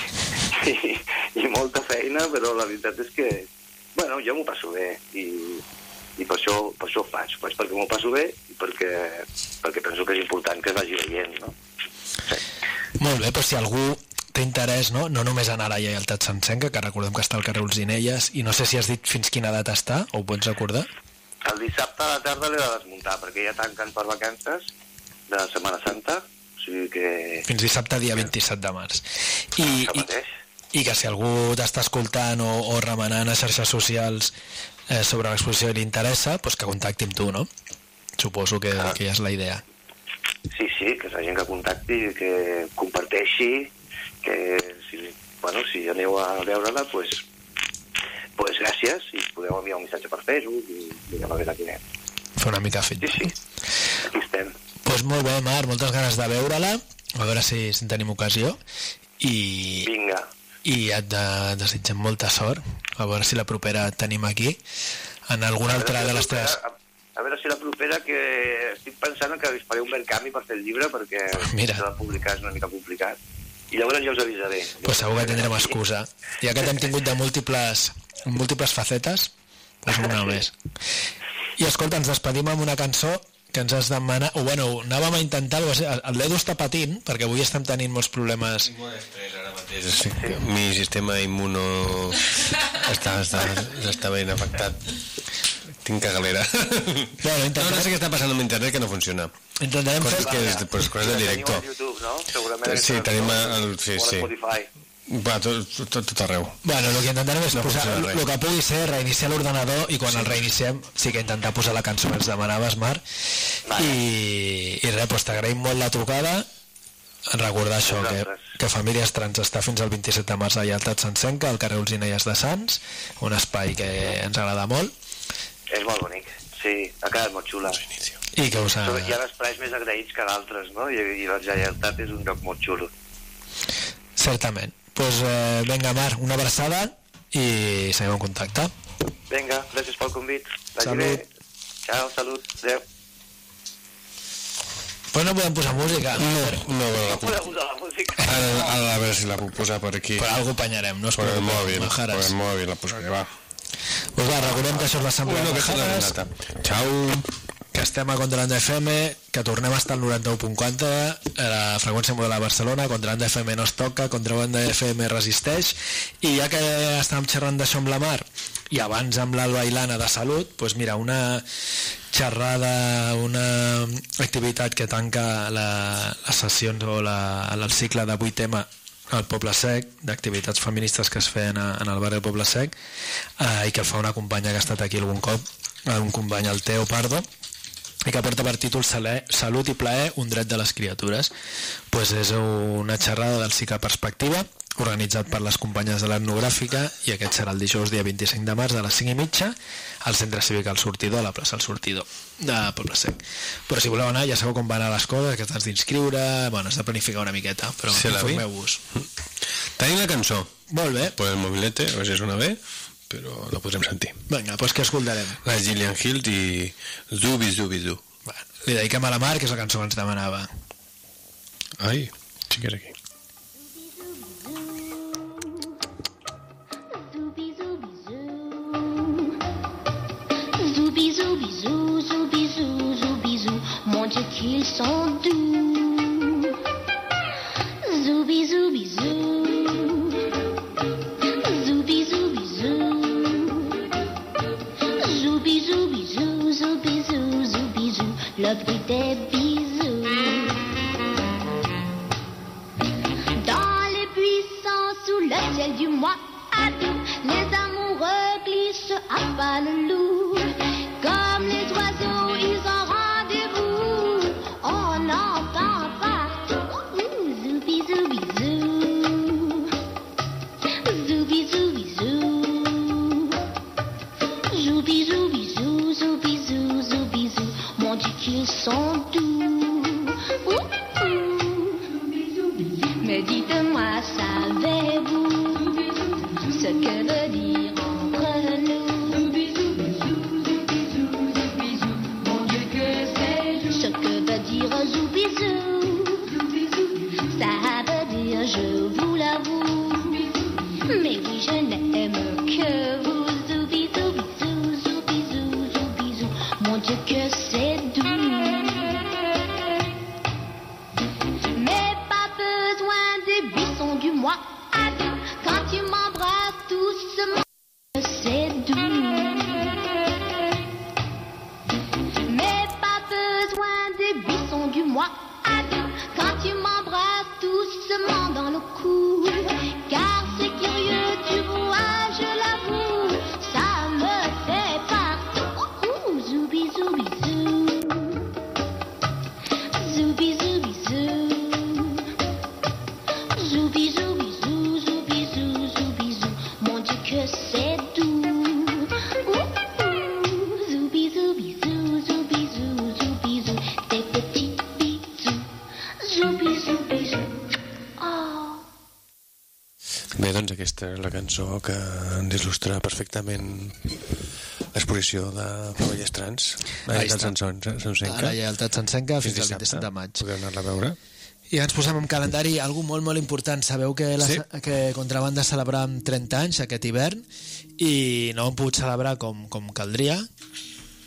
i molta feina, però la veritat és que, bueno, jo m'ho passo bé i per això ho faig, perquè m'ho passo bé i perquè penso que és important que es vagi veient, no? Sí. Molt bé, però si algú té interès, no només anar a la Lleialtat Sancenca, que recordem que està al carrer Olzinelles, i no sé si has dit fins quina data està, o ho pots recordar? El dissabte a la tarda l'he de desmuntar, perquè ja tanquen per vacances de Setmana Santa, o sigui que... Fins dissabte, dia 27 de març. I que si algú t'està escoltant o remenant a xarxes socials sobre l'exposició i li interessa, doncs que contacti amb tu, no? Suposo que ja és la idea. Sí, que és la gent que contacti, que comparteixi, que si aneu a veure-la, doncs gràcies, i podeu enviar un missatge per Facebook i anem a veure quin és. Fer una mica fet. Sí, aquí estem. Doncs molt bé, Marc, moltes ganes de veure-la, a veure si tenim ocasió, i... Vinga. I et desitgem molta sort, a veure si la propera et tenim aquí, en alguna altra de les teves... A veure si la propera, que estic pensant que us faré un mercanvi per fer el llibre, perquè s'ha de publicar, és una mica complicat. I llavors ja us avisaré. Pues segur que tindrem excusa. Ja que t'hem tingut de múltiples facetes, doncs una més. I escolta, ens despedim amb una cançó que ens has demanat, o bueno, anàvem a intentar, el Ledo està patint, perquè avui estem tenint molts problemes. Tinc molt estrès ara mateix, sí. Mi sistema immuno està ben afectat. Tinc cagalera. Bueno, no sé què està passant amb internet, que no funciona. Intentarem fer... Coses de directo. Tenim el YouTube, no? Segurament. Sí, tenim el... Sí. Va, tot arreu. Bueno, el que intentarem és No posar funciona res. el que pugui ser, reiniciar l'ordenador i quan el reiniciem sí que intentar posar la cançó que ens demanaves, Marc. I res, doncs t'agraïm molt la trucada, recordar això, que Famílies Trans està fins al 27 de març a Lleialtat Santsenca, al carrer Olzinelles de Sants, un espai que ens agrada molt. És molt bonic, sí, ha quedat molt xula. I que us ha... Hi ha espais més agraïts que d'altres, no? I la Lleialtat és un lloc molt xulo. Certament. Doncs vinga, Marc, una abraçada i seguim en contacte. Vinga, gràcies pel convit. Vagi Salut. bé. Ciao, salut. Adéu. Pues no podem posar música. No, Podem posar la música. a veure si la puc posar per aquí. Per algú penyarem, no es Per el preocupeu, mòbil, Majares. per el mòbil la posaré, va. Pues va, recordem que això és l'Assemblea de Majares, que estem a Contrabanda FM, que tornem a estar al 91.4 a la freqüència model a Barcelona. Contrabanda FM no es toca, Contrabanda FM resisteix, i ja que estàvem xerrant d'això amb la Mar i abans amb l'Alba i l'Anna de Salut, doncs mira, una xerrada, una activitat que tanca les sessions o el cicle de 8 temes al Poble Sec, d'activitats feministes que es feien en el barri del Poble Sec, i que el fa una companya que ha estat aquí algun cop, un company, el Teo Pardo, i que porta per títol Salut i plaer, un dret de les criatures. Pues és una xerrada del cicle Perspectiva, organitzat per les companyes de l'Etnogràfica, i aquest serà el dijous dia 25 de març a les 5:30 al Centre Cívic El Sortidor, a la plaça El Sortidor de Poble Sec. Però si voleu anar, ja sabeu com van anar les coses, que t'has d'inscriure, bueno, has de planificar una miqueta, però informeu-vos. Tenim la cançó. Molt bé. Per el mobilete, a veure si sona bé, però la podrem sentir. Vinga, doncs què escoltarem? La Gillian Hills i Zubi Zubi Zu. Li dediquem a la Mar, que és la cançó que ens demanava. Ai, sí que és aquí. Zoubi, zoubi, zou, zoubi, zou, zoubi, zou. Mon Dieu qu'ils sont doux. Zoubi, zoubi, zou. Zoubi, zoubi, zou. Zoubi, zoubi, zou, zoubi, zou, zoubi, zou. Le bruit des bisous. Dans les buissons sous le ciel du mois août, les amoureux glissent à pas le loup. Comme les oiseaux, ils ont rendez-vous. On entend partout. Zoubi, zoubi, zou. Zoubi, zoubi, zou. Zoubi, zoubi, zou, zoubi, zou, zoubi, zou. Mon Dieu qu'ils sont doux. Mais dites-moi, savez-vous ce que veut dire entre nous? Ce que veut dire zoubizou, ça veut dire je vous l'avoue. Mais oui, je n'aime que vous. Zoubizou, bisou, zoubizou, zoubizou. Mon Dieu que c'est doux. Mais pas besoin des buissons du mois août. Quand tu m'embrasses doucement, c'est doux. Mais pas besoin des buissons du mois août. Quand tu m'embrasses doucement dans le cou. Car c'est curieux, tu vois, je l'avoue, ça me fait partout. Zoubi, zoubi, zou. Zoubi, zoubi, zou. Zoubi, zoubi, zou, zoubi, zou, zoubi, zou. Mon Dieu que c'est doux. Zoubi, zoubi, zou, zoubi, zou, zoubi, zou. Des petits bisous. Zoubi, zoubi, zou. Oh. Bé, doncs aquesta és la cançó que ens il·lustra perfectament l'exposició de Famílies Trans a Lleialtat Santsenca. A la Lleialtat Santsenca fins al 27 de maig. Podem anar-la a veure. I ens posem en calendari algo molt, molt important. Sabeu que, que Contrabanda celebràvem 30 anys aquest hivern i no ho hem pogut celebrar com caldria,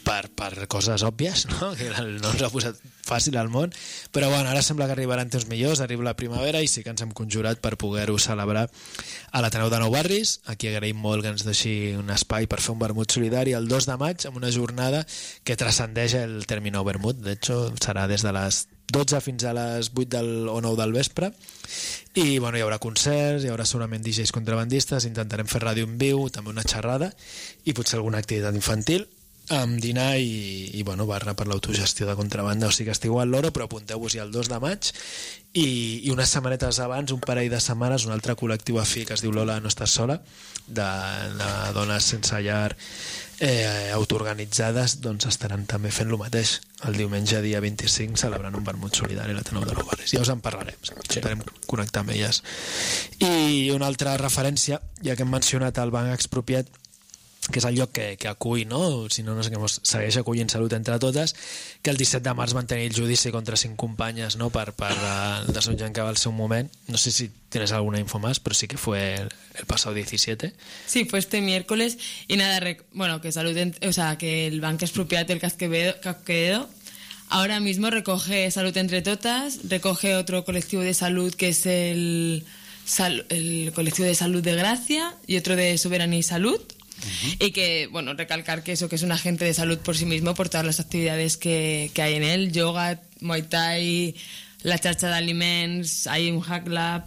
per coses òbvies, no? Que no ens ha posat fàcil al món, però bueno, ara sembla que arribaran temps millors, arriba la primavera i sí que ens hem conjurat per poder-ho celebrar a l'Ateneu de Nou Barris. Aquí agraïm molt que ens deixi un espai per fer un vermut solidari el 2 de maig amb una jornada que transcendeix el término vermut. De hecho, serà des de les 12 fins a les 8 o 9 del vespre i bueno, hi haurà concerts, hi haurà segurament DJs contrabandistes, intentarem fer ràdio en viu, també una xerrada i potser alguna activitat infantil amb dinar i bueno, barra per l'autogestió de contrabanda, o sigui que estigueu al loro, però apunteu-vos-hi el 2 de maig i unes setmanetes abans, un parell de setmanes, un altre col·lectiu afí que es diu Lola no estàs sola, de dones sense llar autoorganitzades, doncs estaran també fent el mateix el diumenge dia 25 celebrant un vermut solidari a l'Ateneu de Nou Barris. Ja us en parlarem, intentarem connectar amb elles. I una altra referència, ja que hem mencionat el Banc Expropiat, que és el lloc que acull, no? Si no sé què, segueix acollint Salut entre totes, que el 17 de març van tenir el judici contra 5 companyes, no? per el desnutjament que va al seu moment. No sé si tienes alguna info más, pero sí que fue el pasado 17. Sí, fue este miércoles y nada, bueno, que que el Banco Expropiat del Casquedo ahora mismo recoge Salud entre totas, recoge otro colectivo de salud que es el colectivo de salud de Gracia y otro de Soberanía y Salud. Y que, bueno, recalcar que eso, que es un agente de salud por sí mismo, por todas las actividades que hay en él, yoga, muay thai, la xarxa d'aliments, hay un hack lab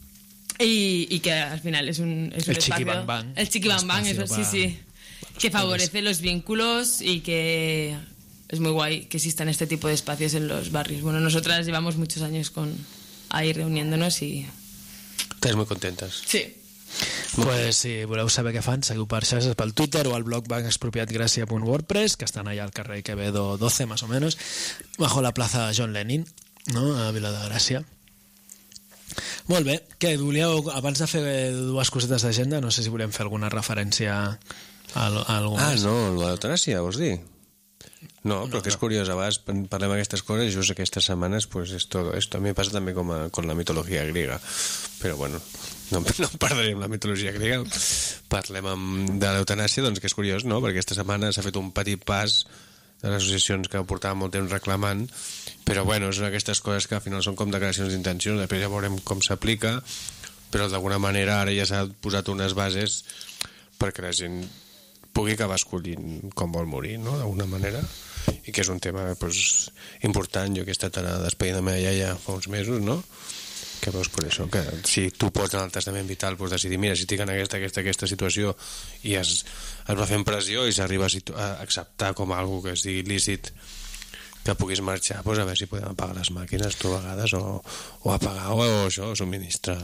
y que al final es un el espacio, Chiqui Bang Bang, el Chiqui Bang Bang, eso sí, que favorece los vínculos y que es muy guay que existan este tipo de espacios en los barrios. Bueno, nosotras llevamos muchos años ahí reuniéndonos y... Estàs muy contentas. Sí. Pues si voleu saber què fan, seguiu per xarxes, pel Twitter o al blog bankexpropiatgracia.wordpress, que estan allà al carrer Quevedo 12 más o menos, bajo la plaza John Lenin, no? A Vila de Gràcia. Molt bé, què volíeu, abans de fer dues cosetes d'agenda, no sé si volem fer alguna referència a alguna més. No, l'eutanàsia, vols dir? No, però que és curiós, a vegades parlem d'aquestes coses, just aquestes setmanes, pues esto a mi passa també com con la mitologia griega, però bueno, no perdrem la mitologia grega, parlem de l'eutanàsia, doncs que és curiós, no?, perquè aquesta setmana s'ha fet un petit pas de les associacions que portaven molt temps reclamant, però bueno, són aquestes coses que al final són com declaracions d'intencions, després ja veurem com s'aplica, però d'alguna manera ara ja s'ha posat unes bases perquè la gent pugui acabar escollint com vol morir, no?, d'alguna manera, i que és un tema pues, important. Jo que he estat a la despedida de la meva iaia fa uns mesos, no?, que veus per això, que si tu pots en el testament vital pues, decidir, mira, si tinc en aquesta situació i es va fent pressió i s'arriba a acceptar com algo que es digui lícit que puguis marxar, pues, a veure si podem apagar les màquines tu a vegades o apagar o això, subministrar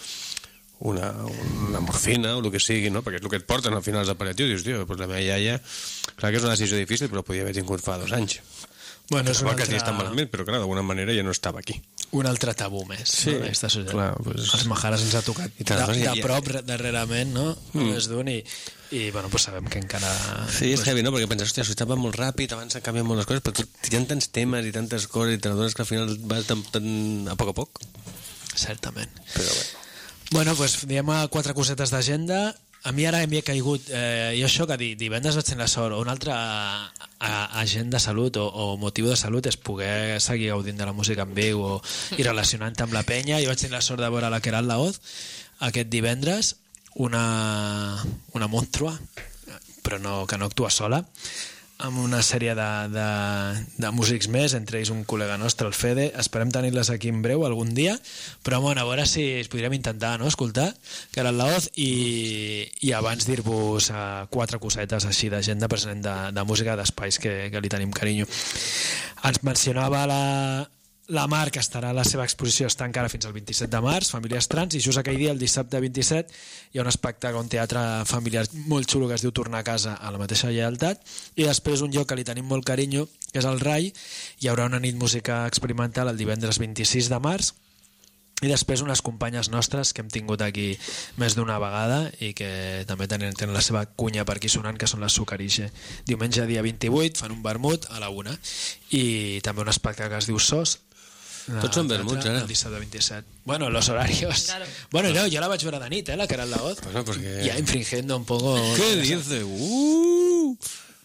una morfina o el que sigui, no? Perquè és el que et porten al final els apel·latius. Dius, tio, pues la meva iaia, clar que és una decisió difícil, però podia haver tingut fa 2 anys. Bueno, és que sí està malament, però clar, d'alguna manera ja no estava aquí. Un altre tabú més, sí, no? Clar, pues... Els Maharas ens ha tocat de prop darrerament, no? Més d'un i bueno, pues sabem que encara... Sí, és heavy, no? Perquè penses, hòstia, això va molt ràpid, abans han canviat moltes coses, però hi ha tants temes i tantes coses i te n'adones que al final vas a poc a poc. Certament. Però bueno. Bueno, pues diem 4 cosetes d'agenda. A mi ara m'hi he caigut, jo això que divendres vaig tenir la sort, o una altra agenda de salut o motiu de salut és poder seguir gaudint de la música en viu i relacionant amb la penya. Jo vaig tenir la sort de veure la Queralt Laoz aquest divendres, una monstrua, però que no actua sola, amb una sèrie de músics més, entre ells un col·lega nostre, el Fede. Esperem tenir-les aquí en breu algun dia, però bueno, a veure si es podríem intentar, no?, escoltar Queralt Laoz i abans dir-vos 4 cosetes així d'agenda present de música d'espais que li tenim carinyo. Ens mencionava la Mar, que estarà a la seva exposició, està encara fins al 27 de març, Famílies Trans, i just aquell dia, el dissabte 27, hi ha un espectacle, un teatre familiar molt xulo que es diu Tornar a casa a la mateixa lleialtat, i després un lloc que li tenim molt carinyo, que és el Rai. Hi haurà una nit música experimental el divendres 26 de març, i després unes companyes nostres que hem tingut aquí més d'una vegada i que també tenen la seva cunya per aquí sonant, que són les Sucariche. Diumenge dia 28 fan un vermut a la 1 i també un espectacle que es diu SOS. Tots són vermuts, ara. El dissabte 27. Bueno, los horarios. Claro. Bueno, no, jo la vaig veure de nit, la Queralt Laoz. Bueno, porque... Ya infringiendo un poco... ¿Qué dice?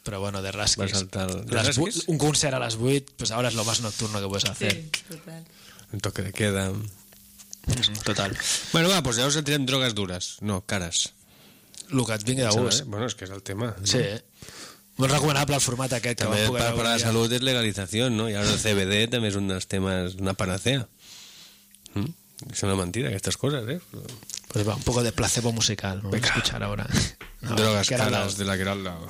Pero bueno, de rasquis. Va a saltar de Las rasquis. un concert a las 8, pues ahora es lo más nocturno que puedes hacer. Sí, total. Un toque de queda. Total. Bueno, va, pues llavors sentirem drogues dures, no, cares. El que et vingui de gust. Bueno, és que és el tema. No? Sí. Molt recomanable el format aquest. També que vam poder para la veure. salud es legalización, ¿no? Y ahora el CBD també és un dels temes, una panacea. Es una mentira, estas cosas, ¿eh? Pues va, un poco de placebo musical. Vamos a escuchar ahora. Drogas Get Out caras Loud. de la Get Out Loud.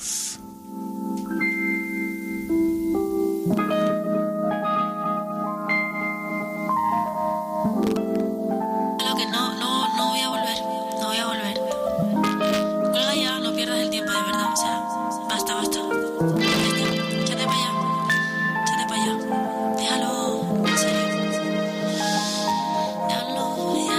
Lo que no voy a volver. No voy a volver. Cuelga ya, no pierdas el tiempo, de verdad. O sea, basta. Échate para allá. Échate para allá. Déjalo, en serio. Déjalo.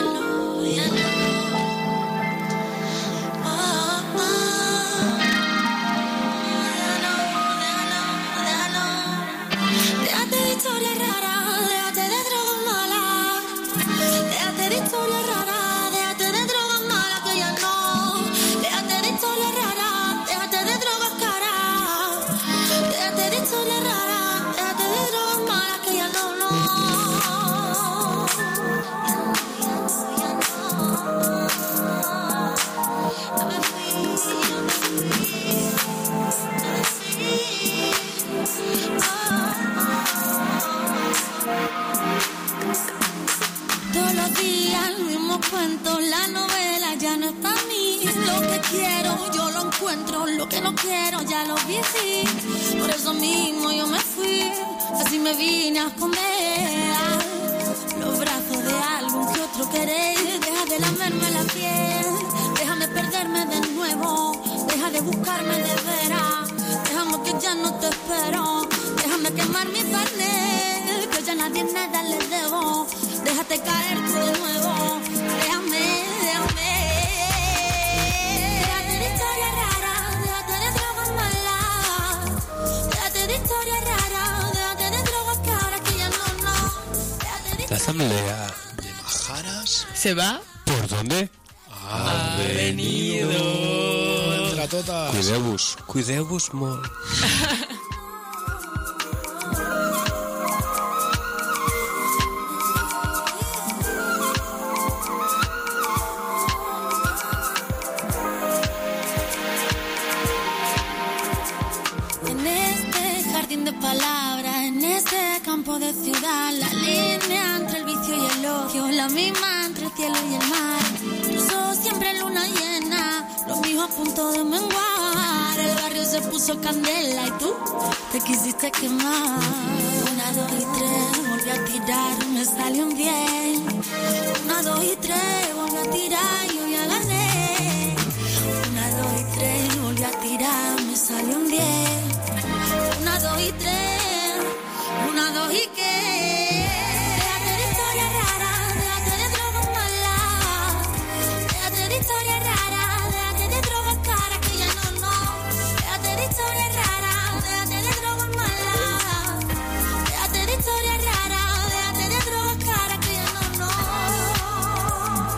Déjate de historia rara, déjate de drogas malas. Déjate de historia rara, déjate de drogas malas que ya no. Déjate de historia rara, déjate de drogas caras. Déjate de historia rara, déjate de drogas malas que ya no. Todos los días el mismo cuento, la novela ya no es para mí. Lo que quiero yo lo encuentro, lo que no quiero ya lo viví. Por eso mismo yo me fui, así me vine a comer los brazos de algún que otro querer. Deja de lamerme la piel, déjame perderme de nuevo, deja de buscarme de veras, déjame que ya no te espero, déjame quemar mi carnet, que ya a nadie nada le debo. Déjate caer tú de nuevo, déjame. Déjate de historia rara, déjate de drogas malas. Déjate de historia rara, déjate de drogas caras que ya no. La asamblea De Majaras. ¿Se va? ¿Por dónde? Ha venido. Entre totes. Cuideu-vos molt. En este jardín de palabras, en este campo de ciudad, la línea entre el vicio y el odio, la misma entre el cielo y el mar. Puso siempre luna llena, los míos a punto de menguar. El barrio se puso candela y tú te quisiste quemar. 1, 2 y 3, volví a tirar, me salió un 10. 1, 2 y 3, volví a tirar y yo ya gané. 1, 2 y 3, volví a tirar, me salió un 10. 1, 2 y 3, 1, 2 y qué. Déjate de historia rara, déjate de drogas malas. Déjate de historia rara, déjate de drogas caras que ya no. Déjate de historia rara, déjate de drogas malas. Déjate de historia rara, déjate de drogas caras que ya no.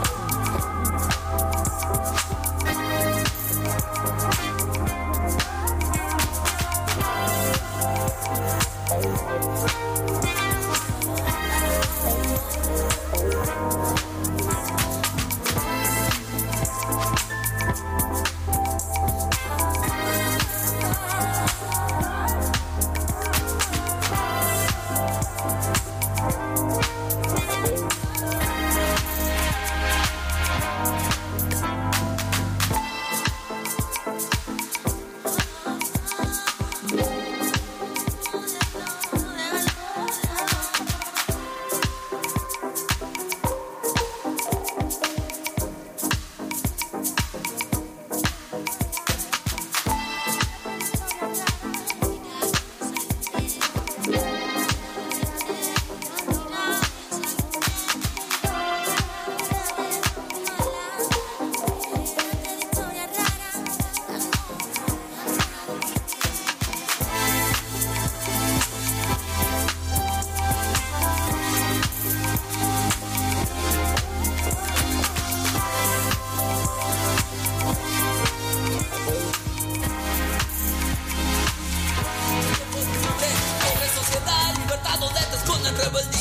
acaba el dia